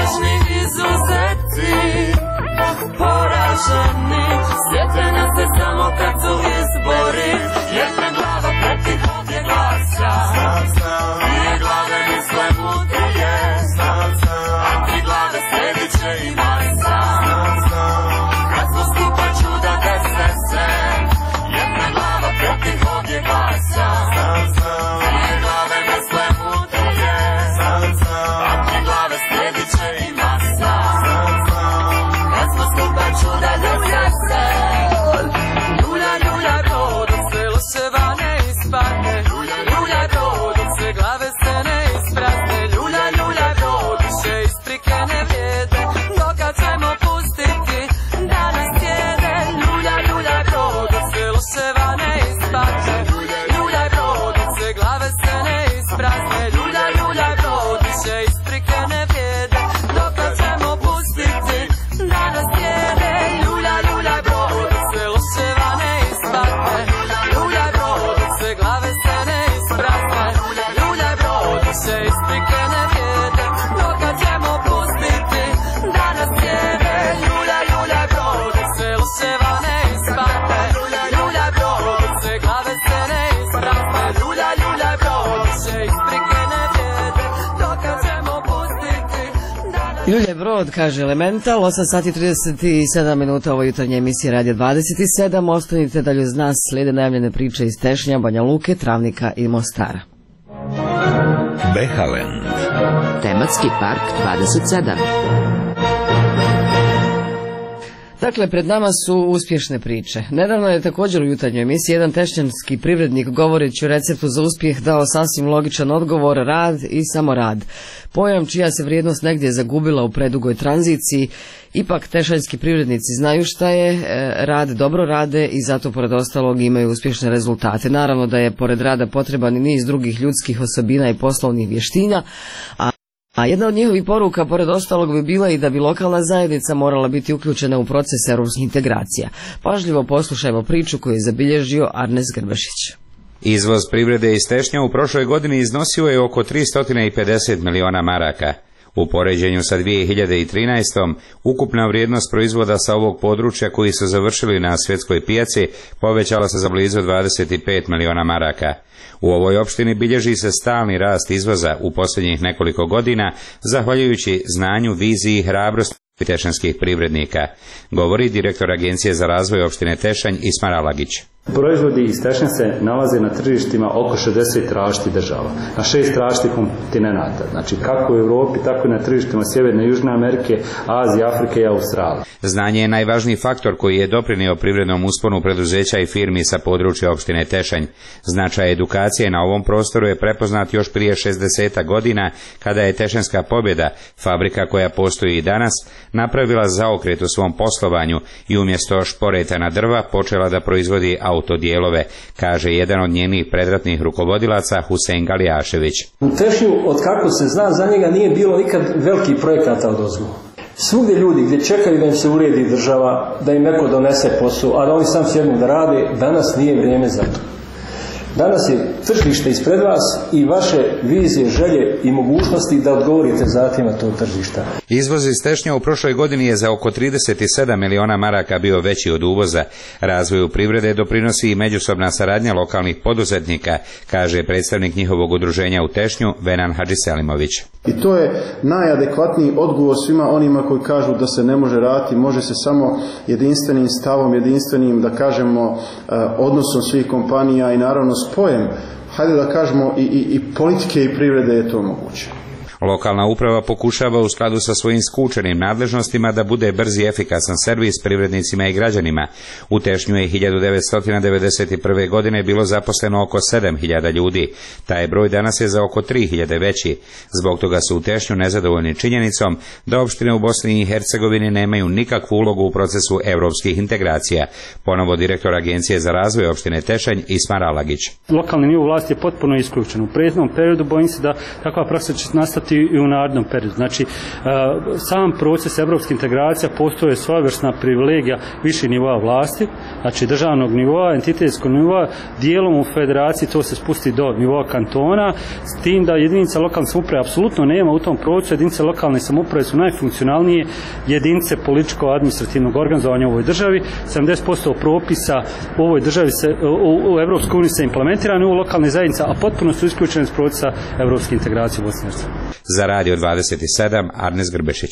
lažni izuzeti, poraženi, sjete nas se samo kad su izbori, jer pred glava protiv ovdje glasa. Znam, znam, dvije glave misle mudrije, znam, znam, a tri glave sredit će i masa. Znam, znam, kad smo skupa čuda desne se, jer pred glava protiv ovdje glasa. Znam, znam, dvije glave misle mudrije, znam, znam, a tri glave sredit će i masa. Znam, znam, kad smo skupa čuda desne se, ljulja, ljulja, brod, dok se loševa ne ispadne. Ljulja, ljulja, brod, dok se glave se ne isprazne. Ljulja, ljulja, brod, više isprike ne vrijede, dokad ćemo pustiti da nas sjede. Ljulja, ljulja, brod, dok se loševa ne ispadne. Ljulja, brod, dok se glave se ne isprazne. Ljulja, ljulja, brod, više isprike ne vrijede, dokad ćemo pustiti da nas sjede. Ljulja, ljulja, brod, dok se loševa ne ispadne. Ljulja, brod, dok se glave se ne isprazne. Ljulja, brod, više isprike ne vrijede, dokad ćemo pustiti da nas sjede. Ljulja, ljulja, brod, dok se loševa ne ispadne. Ljulja, brod, dok se glave se ne isprazne. Ljulja, ljulja, brod, više isprike ne vrijede, dokad ćemo pustiti da nas... Ljulje brod, kaže Elemental, osam sati trideset sedam minuta, ovo jutarnje emisije Radio dvadeset sedam. Ostanite dalje uz nas, slijede najavljene priče iz Tešnja, Banja Luke, Travnika i Mostara. Behalen. Tematski park dvadeset sedam. Dakle, pred nama su uspješne priče. Nedavno je također u jutarnjoj emisiji jedan tešnjanski privrednik govoreći o receptu za uspjeh dao sasvim logičan odgovor: rad i samo rad. Pojam čija se vrijednost negdje zagubila u predugoj tranziciji. Ipak tešanjski privrednici znaju šta je rad, dobro rade i zato pored ostalog imaju uspješne rezultate. Naravno da je pored rada potreban i niz drugih ljudskih osobina i poslovnih vještina, a A jedna od njihovih poruka, pored ostalog, bi bila i da bi lokalna zajednica morala biti uključena u proces europskih integracija. Pažljivo poslušajmo priču koju je zabilježio Arnes Grbešić. Izvoz privrede iz Tešnja u prošloj godini iznosio je oko tristo pedeset miliona maraka. U poređenju sa dvije hiljade trinaestom. ukupna vrijednost proizvoda sa ovog područja koji su završili na svjetskoj pijaci povećala se za blizu dvadeset pet miliona maraka. U ovoj opštini bilježi se stalni rast izvoza u posljednjih nekoliko godina, zahvaljujući znanju, viziji i hrabrosti tešanskih privrednika, govori direktor Agencije za razvoj opštine Tešanj Ismar Alagić. Proizvodi iz Tešnja se nalaze na tržištima oko šezdeset različitih država, na šest različitih kontinenata, znači kako u Europi, tako i na tržištima Sjeverne i Južne Amerike, Azije, Afrike i Australije. Znanje je najvažniji faktor koji je doprinio privrednom usponu preduzeća i firmi sa područja opštine Tešanj. Značaj edukacije na ovom prostoru je prepoznat još prije šezdeset godina, kada je Tešanjska Pobjeda, fabrika koja postoji i danas, napravila zaokret u svom poslovanju i umjesto šporetana drva počela da proizvodi autodijelove, kaže jedan od njenih predratnih rukovodilaca Husein Galijašević. U Tešnju, od kako se zna za njega, nije bilo nikad velikih projekata odozgo. Svugdje ljudi gdje čekaju da im se uredi država, da im neko donese posao, a da oni sam sjednu da rade, danas nije vrijeme za to. Danas je tržište ispred vas i vaše vizije, želje i mogućnosti da odgovorite zahtjevima tog tržišta. Izvoz iz Tešnja u prošloj godini je za oko trideset sedam miliona maraka bio veći od uvoza. Razvoju privrede doprinosi i međusobna saradnja lokalnih poduzetnika, kaže predstavnik njihovog udruženja u Tešnju Venan Hadžiselimović. I to je najadekvatniji odgovor svima onima koji kažu da se ne može raditi, može se samo jedinstvenim stavom, jedinstvenim, da kažemo, odnosom svih kompanija i naravno spojem, hajde da kažemo, i, i, i politike i privrede je to moguće. Lokalna uprava pokušava u skladu sa svojim skučenim nadležnostima da bude brz i efikasan servis privrednicima i građanima. U Tešnju je hiljadu devetsto devedeset prve. godine bilo zaposleno oko sedam hiljada ljudi. Taj broj danas je za oko tri hiljade veći. Zbog toga su u Tešnju nezadovoljni činjenicom da opštine u Bosni i Hercegovini nemaju nikakvu ulogu u procesu europskih integracija. Ponovo direktor Agencije za razvoj opštine Tešanj Ismar Alagić. Lokalni nivo vlasti je potpuno isključen. U prethodnom periodu bojim se da takva praksa će nastati nastaviti i u narednom periodu. Znači, sam proces evropske integracije postoje svojevrsna privilegija viših nivoa vlasti, znači državnog nivoa, entitetskog nivoa, dijelom u federaciji to se spusti do nivoa kantona, s tim da jedinica lokalne samouprave apsolutno nema u tom procesu. Jedinice lokalne samouprave su najfunkcionalnije jedinice političko-administrativnog organizovanja u ovoj državi. sedamdeset posto propisa u ovoj državi se, u, u Evropskoj uniji se implementirane u lokalne zajednice, a potpuno su isključene iz procesa evropske integracije u Bosni i Hercegovini. Za Radio dvadeset sedam, Arnes Grbešić.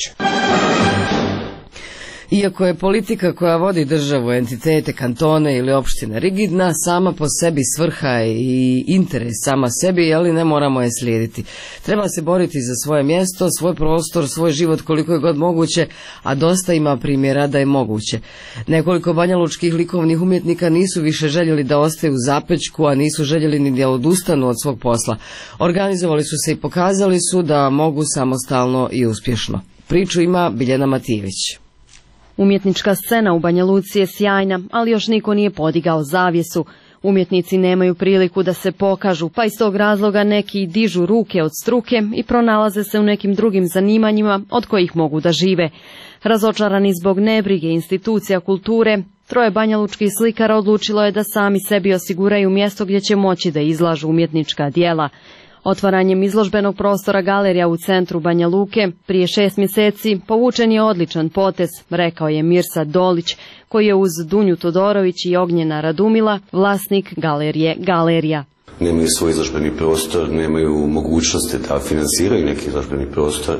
Iako je politika koja vodi državu, entitete, kantone ili opštine rigidna, sama po sebi svrha i interes sama sebi, ali ne moramo je slijediti. Treba se boriti za svoje mjesto, svoj prostor, svoj život koliko je god moguće, a dosta ima primjera da je moguće. Nekoliko banjalučkih likovnih umjetnika nisu više željeli da ostaju u zapećku, a nisu željeli ni da odustanu od svog posla. Organizovali su se i pokazali su da mogu samostalno i uspješno. Priču ima Biljana Matijević. Umjetnička scena u Banja Luci je sjajna, ali još niko nije podigao zavjesu. Umjetnici nemaju priliku da se pokažu, pa iz tog razloga neki dižu ruke od struke i pronalaze se u nekim drugim zanimanjima od kojih mogu da žive. Razočarani zbog nebrige institucija kulture, troje banjalučkih slikara odlučilo je da sami sebi osiguraju mjesto gdje će moći da izlažu umjetnička djela. Otvaranjem izložbenog prostora galerija u centru Banja Luke prije šest mjeseci povučen je odličan potez, rekao je Mirsa Dolić, koji je uz Dunju Todorović i Ognjena Radumila vlasnik galerije Galerija. Nemaju svoj izložbeni prostor, nemaju mogućnosti da finansiraju neki izložbeni prostor,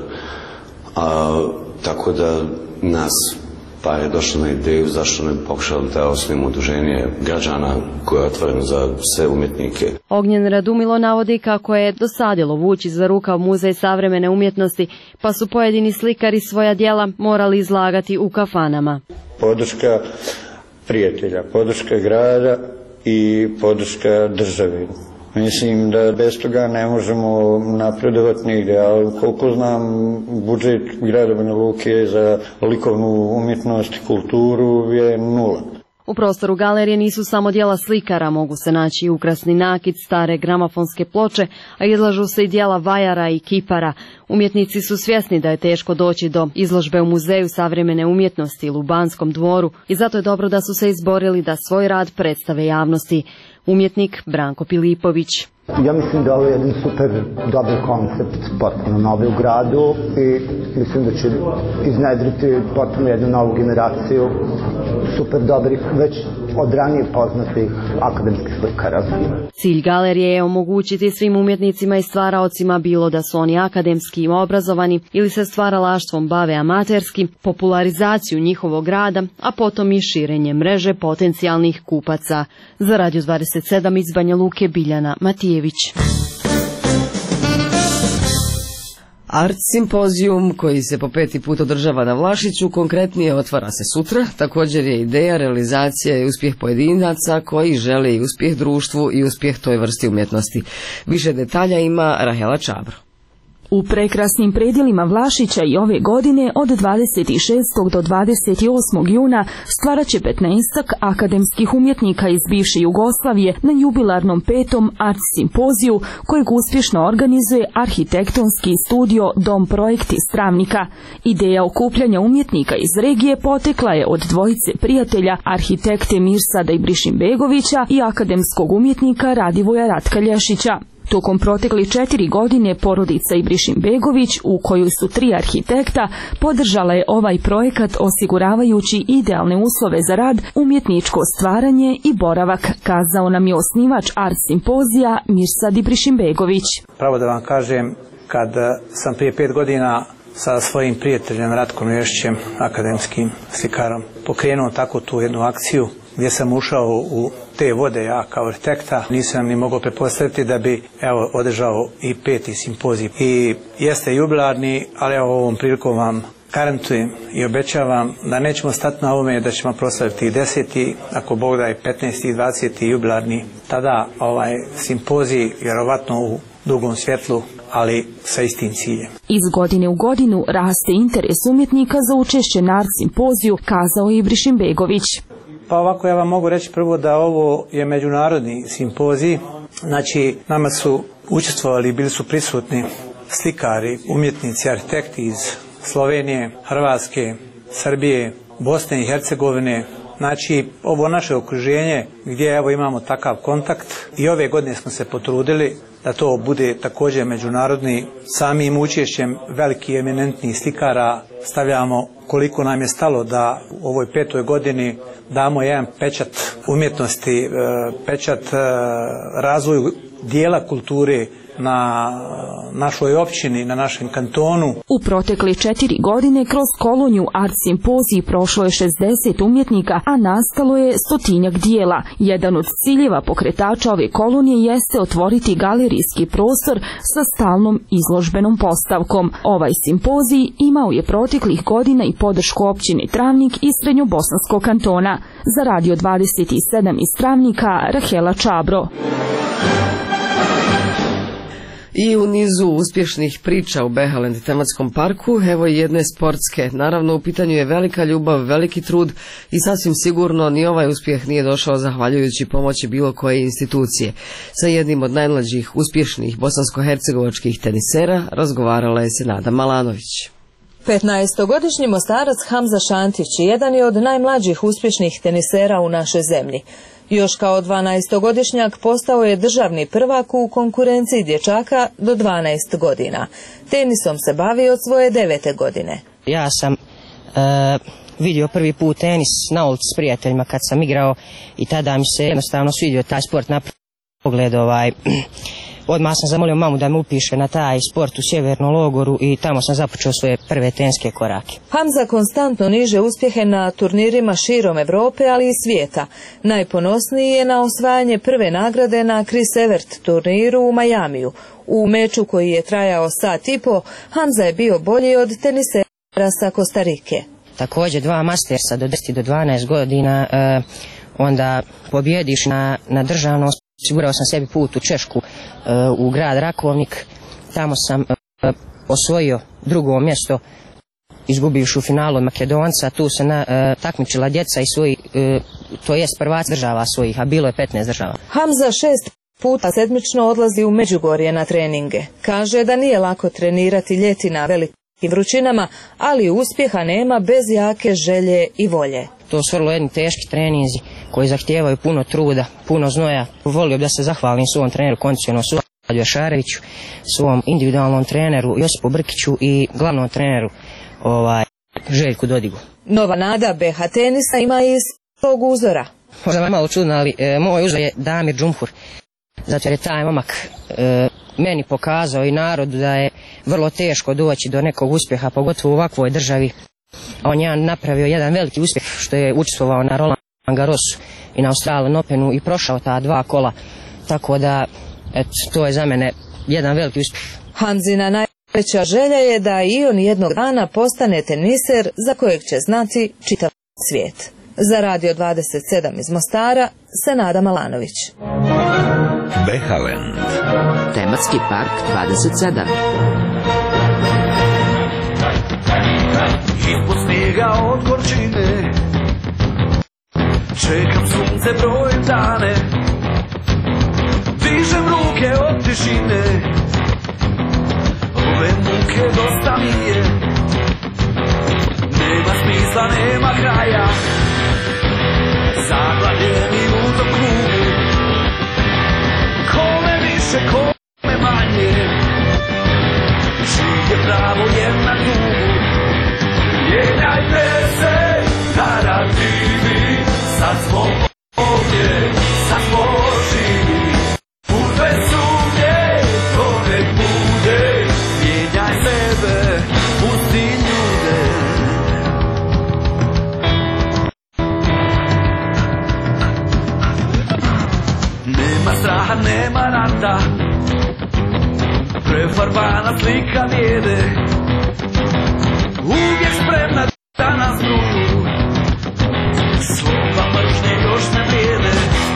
a, tako da nas pa je došlo na ideju zašto ne pokušali da osnovimo udruženje građana koje je otvoreno za sve umjetnike. Ognjen Radumilo navodi kako je dosadilo vući za rukav Muzej savremene umjetnosti, pa su pojedini slikari svoja djela morali izlagati u kafanama. Podrška prijatelja, podrška grada i podrška države. Mislim da bez toga ne možemo napredovati nigdje, ali koliko znam, budžet grada Banja Luke za likovnu umjetnost i kulturu je nula. U prostoru galerije nisu samo djela slikara, mogu se naći ukrasni nakit, stare gramofonske ploče, a izlažu se i djela vajara i kipara. Umjetnici su svjesni da je teško doći do izložbe u Muzeju savremene umjetnosti ili u Banskom dvoru i zato je dobro da su se izborili da svoj rad predstave javnosti. Umjetnik Branko Pilipović. Ja mislim da ovo je jedan super dobar koncept, potpuno novi u gradu i mislim da će iznedriti potpuno jednu novu generaciju super dobrih, već od ranije poznatih akademskih slikara. Cilj galerije je omogućiti svim umjetnicima i stvaraocima, bilo da su oni akademski obrazovani ili se stvaralaštvom bave amaterski, popularizaciju njihovog rada, a potom i širenje mreže potencijalnih kupaca. Za Radio dvadeset sedam iz Banja Luke, Biljana Matijević. Art simpozijum koji se po peti put održava na Vlašiću konkretnije otvara se sutra. Također je ideja, realizacija i uspjeh pojedinaca koji žele i uspjeh društvu i uspjeh toj vrsti umjetnosti. Više detalja ima Rahela Čabro. U prekrasnim predjelima Vlašića i ove godine od dvadeset šestog do dvadeset osmog juna stvarat će petnaestak akademskih umjetnika iz bivše Jugoslavije na jubilarnom petom art simpoziju kojeg uspješno organizuje arhitektonski studio Dom Projekt iz Travnika. Ideja okupljanja umjetnika iz regije potekla je od dvojice prijatelja, arhitekte Mirsada Ibrišimbegovića i akademskog umjetnika Radivoja Ratka Lješića. Tokom protekli četiri godine porodica Ibrišimbegović, u kojoj su tri arhitekta, podržala je ovaj projekat osiguravajući idealne uslove za rad, umjetničko stvaranje i boravak, kazao nam je osnivač art simpozija Mirsad Ibrišimbegović. Pravo da vam kažem, kad sam prije pet godina sa svojim prijateljem Ratkom Lješićem, akademskim slikarom, pokrenuo tako tu jednu akciju, gdje sam ušao u te vode ja kao arhitekta, nisam ni mogao pretpostaviti da bi evo održao i peti simpozij. I jeste jubilarni, ali evo ovom prilikom vam garantujem i obećavam da nećemo stati na ovome, da ćemo proslaviti i deseti, ako Bog da i petnaesti i dvadeseti jubilarni. Tada ovaj simpozij vjerovatno u dugom svjetlu, ali sa istim ciljem. Iz godine u godinu raste interes umjetnika za učešće na art simpoziju, kazao je Ibrišimbegović. Pa ovako ja vam mogu reći prvo da ovo je međunarodni simpozij, znači nama su učestvovali i bili su prisutni slikari, umjetnici, arhitekti iz Slovenije, Hrvatske, Srbije, Bosne i Hercegovine. Znači, ovo naše okruženje gdje evo imamo takav kontakt i ove godine smo se potrudili da to bude također međunarodni, samim učešćem velikih eminentnih slikara stavljamo koliko nam je stalo da u ovoj petoj godini damo jedan pečat umjetnosti, pečat razvoju dijela kulture na našoj općini, na našem kantonu. U protekle četiri godine kroz koloniju Art Simpoziji prošlo je šezdeset umjetnika, a nastalo je stotinjak dijela. Jedan od ciljeva pokretača ove kolonije jeste otvoriti galerijski prostor sa stalnom izložbenom postavkom. Ovaj simpozij imao je proteklih godina i podršku općine Travnik iz Srednjobosanskog kantona. Za Radio dvadeset sedam iz Travnika, Rahela Čabro. I u nizu uspješnih priča u Behalend tematskom parku, evo i jedne sportske. Naravno, u pitanju je velika ljubav, veliki trud i sasvim sigurno ni ovaj uspjeh nije došao zahvaljujući pomoći bilo koje institucije. Sa jednim od najmlađih uspješnih bosansko-hercegovačkih tenisera razgovarala je Senada Malanović. petnaestogodišnji Mostarac Hamza Šantić jedan je od najmlađih uspješnih tenisera u našoj zemlji. Još kao dvanaestogodišnjak postao je državni prvak u konkurenciji dječaka do dvanaest godina. Tenisom se bavi od svoje devete godine. Ja sam e, vidio prvi put tenis na ulici s prijateljima kad sam igrao i tada mi se jednostavno svidio taj sport na pogled. Ovaj, odmah sam zamolio mamu da me upiše na taj sport u Sjevernom Logoru i tamo sam započeo svoje prve tenske korake. Hamza konstantno niže uspjehe na turnirima širom Europe, ali i svijeta. Najponosniji je na osvajanje prve nagrade na Chris Evert turniru u Majamiju. U meču koji je trajao sat i po, Hamza je bio bolji od tenisera sa Kostarike. Također dva mastersa do deset do dvanaest godina, eh, onda pobjediš na, na državnom. Osigurao sam sebi put u Češku, uh, u grad Rakovnik. Tamo sam uh, osvojio drugo mjesto, izgubivši u finalu od Makedonca. Tu se na, uh, takmičila djeca i svoji, uh, to jest prvaci država svojih, a bilo je petnaest država. Hamza šest puta sedmično odlazi u Međugorje na treninge. Kaže da nije lako trenirati ljeti na velikim vrućinama, ali uspjeha nema bez jake želje i volje. To su vrlo jedni teški treninzi koji zahtijevaju puno truda, puno znoja. Volio bi da se zahvalim svom treneru kondicionalnom Suhadju Šareviću, svom individualnom treneru Josipu Brkiću i glavnom treneru ovaj, Željku Dodigu. Nova nada B H tenisa ima i svog uzora. Možda je malo čudno, ali e, moj uzor je Damir Džumhur. Zato jer je taj momak e, meni pokazao i narodu da je vrlo teško doći do nekog uspjeha, pogotovo u ovakvoj državi. On je napravio jedan veliki uspjeh što je učestvovao na Roland Garrosu i na Australian Openu i prošao ta dva kola. Tako da, et, to je za mene jedan veliki uspjeh. Hamzina najveća želja je da i on jednog dana postane teniser za kojeg će znati čitav svijet. Za Radio dvadeset sedam iz Mostara, Senada Malanović. Behalend. Tematski park dvadeset sedam. Ispod snijega od gorčine čekam sunce, brojim dane, dižem ruke od tišine, ove muke dosta mi je, nema smisla, nema kraja, zaglavljen i u tom krugu, kome više, kome manje, čije pravo je na dugu. Mijenjajte se narativi, sad smo ovdje, sad smo živi, put bez sumnje, to nek bude, mijenjaj sebe, pusti ljude. Nema straha, nema rata, prefarbana slika bijede, uvijek spremna da nas drugu, slova mržnje još ne vrijede.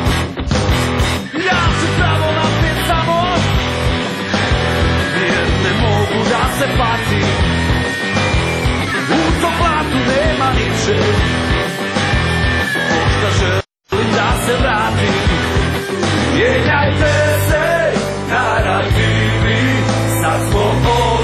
Ja ću pravo naprijed samo, jer ne mogu da se patim, u tom blatu nema niče, možda želim da se vratim. Mijenjajte se narativi, sad smo ovdje.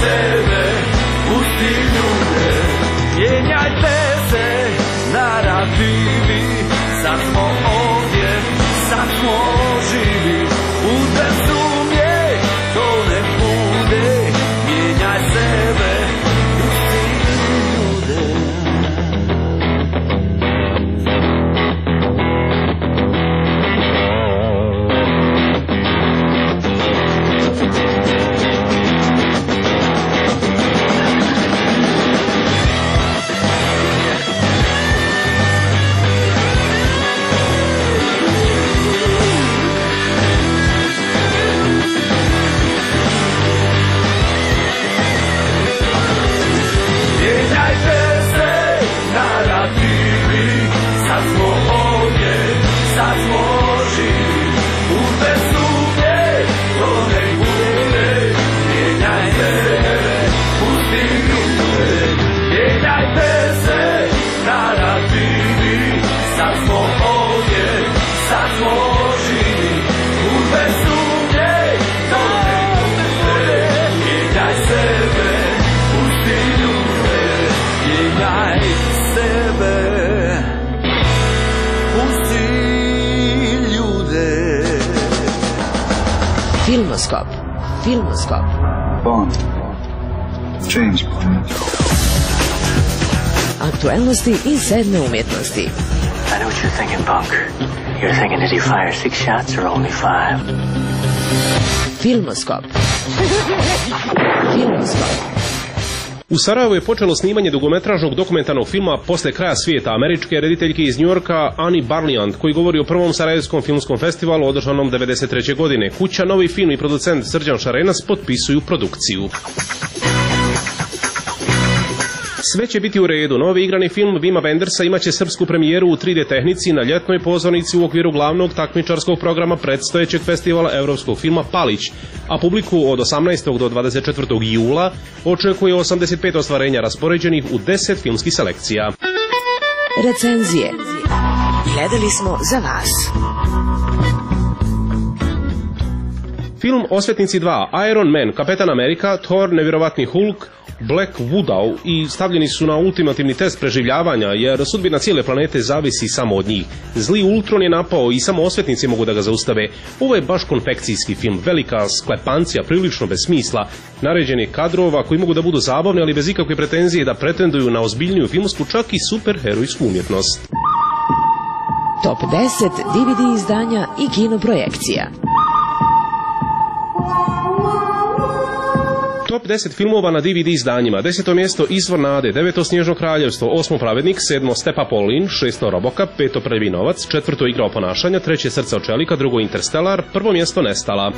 sebe, pusti ljude. Mijenjajte se, narativi, sad smo ovdje, sad smo živi. U bezumlje to ne bude, mijenjaj sebe, pusti ljude. Filmoskop. Filmoskop. Bond. James Bond. Aktuelnosti i sedme umjetnosti. I know what you're thinking, Punk. You're thinking, did he fire six shots or only five? Filmoskop. Filmoskop. U Sarajevu je počelo snimanje dugometražnog dokumentarnog filma Posle kraja svijeta američke rediteljke iz Njujorka Annie Barliand, koji govori o prvom Sarajevskom filmskom festivalu održanom devedeset treće. godine. Kuća Novi film i producent Srđan Šarenas potpisuju produkciju. Sve će biti u redu. Novi igrani film Vima Wendersa imaće srpsku premijeru u tri D tehnici na ljetnoj pozornici u okviru glavnog takmičarskog programa predstojećeg festivala europskog filma Palić, a publiku od osamnaestog do dvadeset četvrtog jula očekuje osamdeset pet ostvarenja raspoređenih u deset filmskih selekcija. Recenzije. Gledali smo za vas. Film Osvetnici dva, Iron Man, Kapetan Amerika, Thor, Nevjerovatni Hulk, Black Widow i stavljeni su na ultimativni test preživljavanja, jer sudbina cijele planete zavisi samo od njih. Zli Ultron je napao i samo osvetnici mogu da ga zaustave. Ovo je baš konfekcijski film, velika sklepancija, prilično bez smisla, naređenih kadrova koji mogu da budu zabavni, ali bez ikakve pretenzije da pretenduju na ozbiljniju filmsku, čak i superherojsku umjetnost. Top deset D V D izdanja i kinoprojekcija. Top deset filmova na D V D izdanjima. Deseto mjesto Izvor nade, deveto Snježno kraljevstvo, osmo Pravednik, sedmo Stepa Paulin, šesto Robocop, peto Prvi novac, četvrto Igra oponašanja, treće Srce od čelika, drugo Interstellar, prvo mjesto Nestala.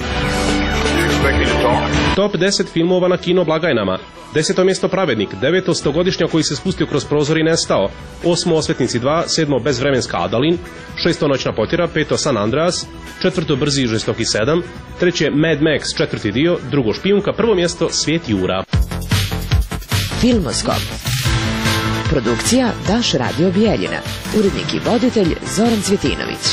Top deset filmova na kino blagajnama. Deseto mjesto Pravednik, deveto Stogodišnja koji se spustio kroz prozor i nestao, osmo Osvetnici dva, sedmo Bezvremenska Adalin, šesto Noćna potjera, peto San Andreas, četvrto Brzi i žestoki sedam, treće Mad Max četvrti dio, drugo Špijunka, prvo mjesto Svijet Jura. Filmoskop. Produkcija Daš Radio Bijeljina. Urednik i voditelj Zoran Cvjetinović.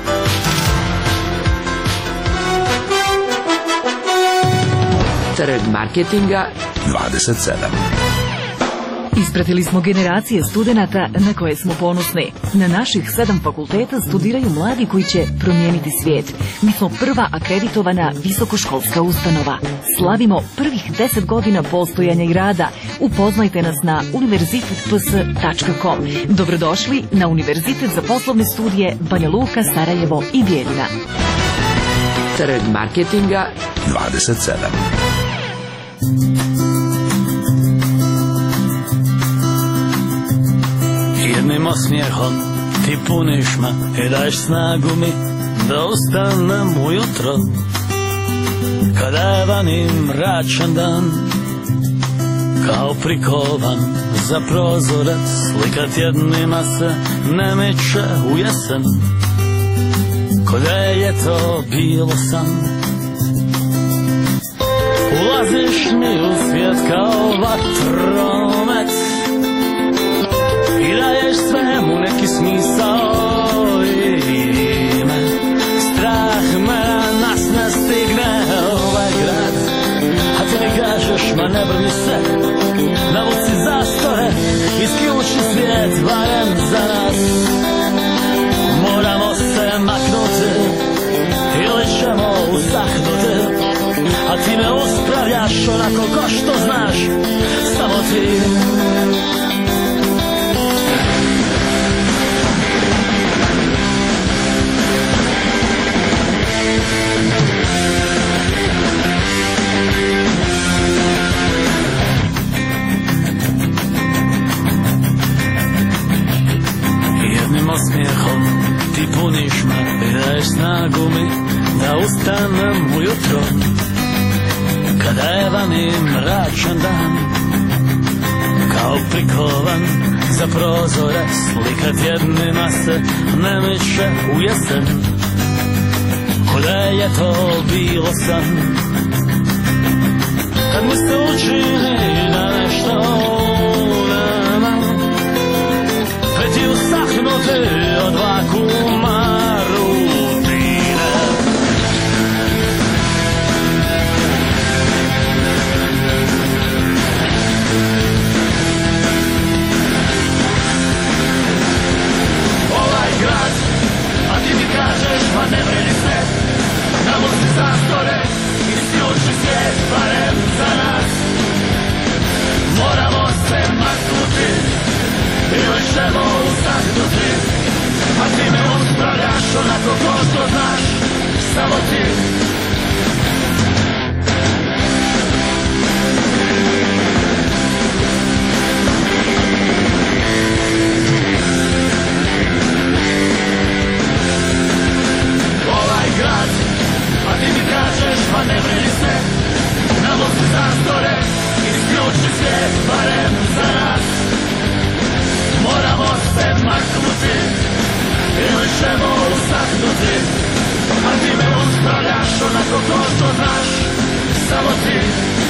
Trg marketinga dvadeset sedam. Ispratili smo generacije studenata na koje smo ponosni. Na naših sedam fakulteta studiraju mladi koji će promijeniti svijet. Mi smo prva akreditovana visokoškolska ustanova. Slavimo prvih deset godina postojanja i rada. Upoznajte nas na univerzitet p s tačka com. Dobrodošli na Univerzitet za poslovne studije Banja Luka, Sarajevo i Bijeljina. Trg marketinga dvadeset sedam. Jednim osmijehom ti puniš me i daješ snagu mi da ustanem ujutro. Kada je vani mračan dan, kao prikovan za prozorac, slika tjednima se ne meće u jesen. Ko da je ljeto bilo san, ulaziš mi u svijet kao vatromet i daješ svemu neki smisao i me strah me nas ne stigne ovaj grad, a ti mi kažeš ma ne brini li sve, navuci zastore, isključi svijet barem za nas. Moramo se maknuti ili ćemo usahnuti, a ti me uspravljaš onako ko što znaš, samo ti. Jednim osmijehom ti puniš me i daješ snagu mi da ustanem ujutro, kada je vani mračan dan, kao prikovan za prozore, slika tjednima se ne miče u jesen, ko da je to bilo san. Kad mi se učini da nešto nema, peti usahnuti od vakuma rutine. Ovaj grad, a ti mi kažeš ma ne vredi se, namusti zastore, isključi svijet barem za nas. Moramo se maknuti ili ćemo usahnuti, a ti me uspravljaš onako ko što znaš, samo ti. Ovaj grad, a ti mi kažeš pa ne vredi se, namusti zastore, isključi svijet barem za nas. Moramo se maknuti ili ćemo usahnuti, a ti me uspravljaš onako ko što znaš, samo ti.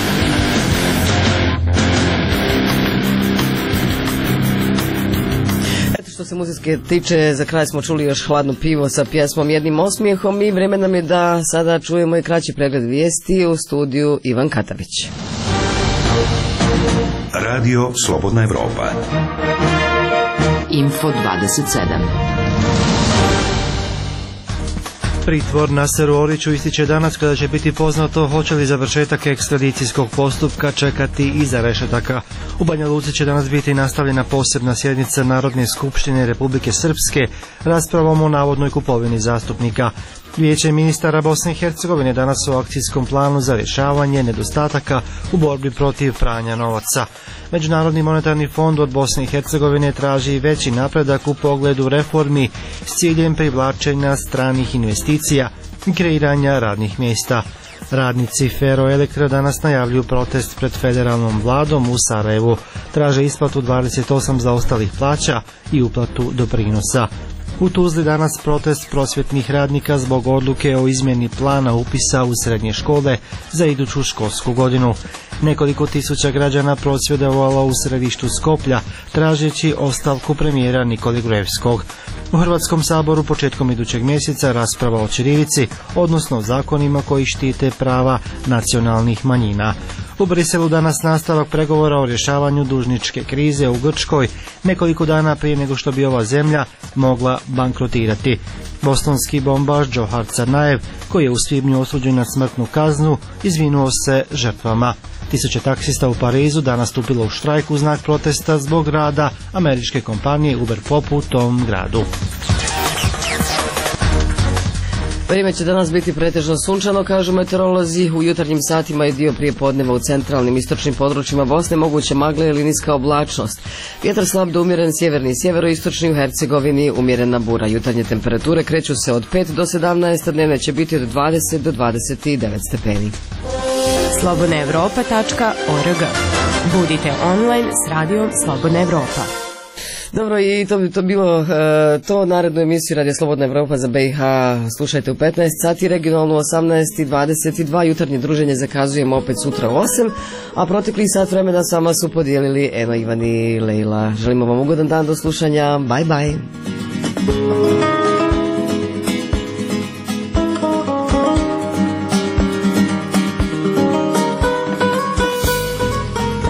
Eto što se muzike tiče, za kraj smo čuli još Hladno pivo sa pjesmom Jednim osmijehom i vreme nam je da sada čujemo i kraći pregled vijesti. U studiju Ivan Katavić. Radio Slobodna Evropa. Info dvadeset sedam. Pritvor Naseru Oriću ističe danas kada će biti poznato hoće li završetak ekstradicijskog postupka čekati iza rešetaka. U Banja Luci će danas biti nastavljena posebna sjednica Narodne skupštine Republike Srpske raspravom o navodnoj kupovini zastupnika. Vijeće ministara Bosne i Hercegovine danas u akcijskom planu za rješavanje nedostataka u borbi protiv pranja novaca. Međunarodni monetarni fond od Bosne i Hercegovine traži veći napredak u pogledu reformi s ciljem privlačenja stranih investicija i kreiranja radnih mjesta. Radnici Ferroelektra danas najavljuju protest pred federalnom vladom u Sarajevu. Traže isplatu dvadeset osam zaostalih plaća i uplatu doprinosa. U Tuzli danas protest prosvjetnih radnika zbog odluke o izmjeni plana upisa u srednje škole za iduću školsku godinu. Nekoliko tisuća građana prosvjedovalo u središtu Skoplja tražeći ostavku premijera Nikole Gruevskog. U Hrvatskom saboru početkom idućeg mjeseca rasprava o ćirilici, odnosno o zakonima koji štite prava nacionalnih manjina. U Briselu danas nastavak pregovora o rješavanju dužničke krize u Grčkoj, nekoliko dana prije nego što bi ova zemlja mogla bankrotirati. Bostonski bombaš Džohar Carnajev, koji je u svibnju osuđen na smrtnu kaznu, izvinuo se žrtvama. Tisuće taksista u Parizu danas stupilo u štrajk u znak protesta zbog rada američke kompanije Uber Pop u tom gradu. Vrijeme će danas biti pretežno sunčano, kažu meteorolozi. U jutarnjim satima i dio prije podneva u centralnim istočnim područjima Bosne moguće magle ili niska oblačnost. Vjetar slab do umjeren sjeverni i sjeveroistočni, u Hercegovini umjerena bura. Jutarnje temperature kreću se od pet do sedamnaest, a dnevne će biti od dvadeset do dvadeset devet stepeni. slobodna evropa tačka org. Budite online s radijom Slobodna Evropa. Dobro, i to bi to bilo e, to. Narednu emisiju Radio Slobodna Evropa za B i H slušajte u petnaest sati, regionalno osamnaest i dvadeset dva. Jutarnje druženje zakazujemo opet sutra u osam, a protekli sat vremena s vama su podijelili Eno, Ivan i Lejla. Želimo vam ugodan dan, do slušanja, bye bye.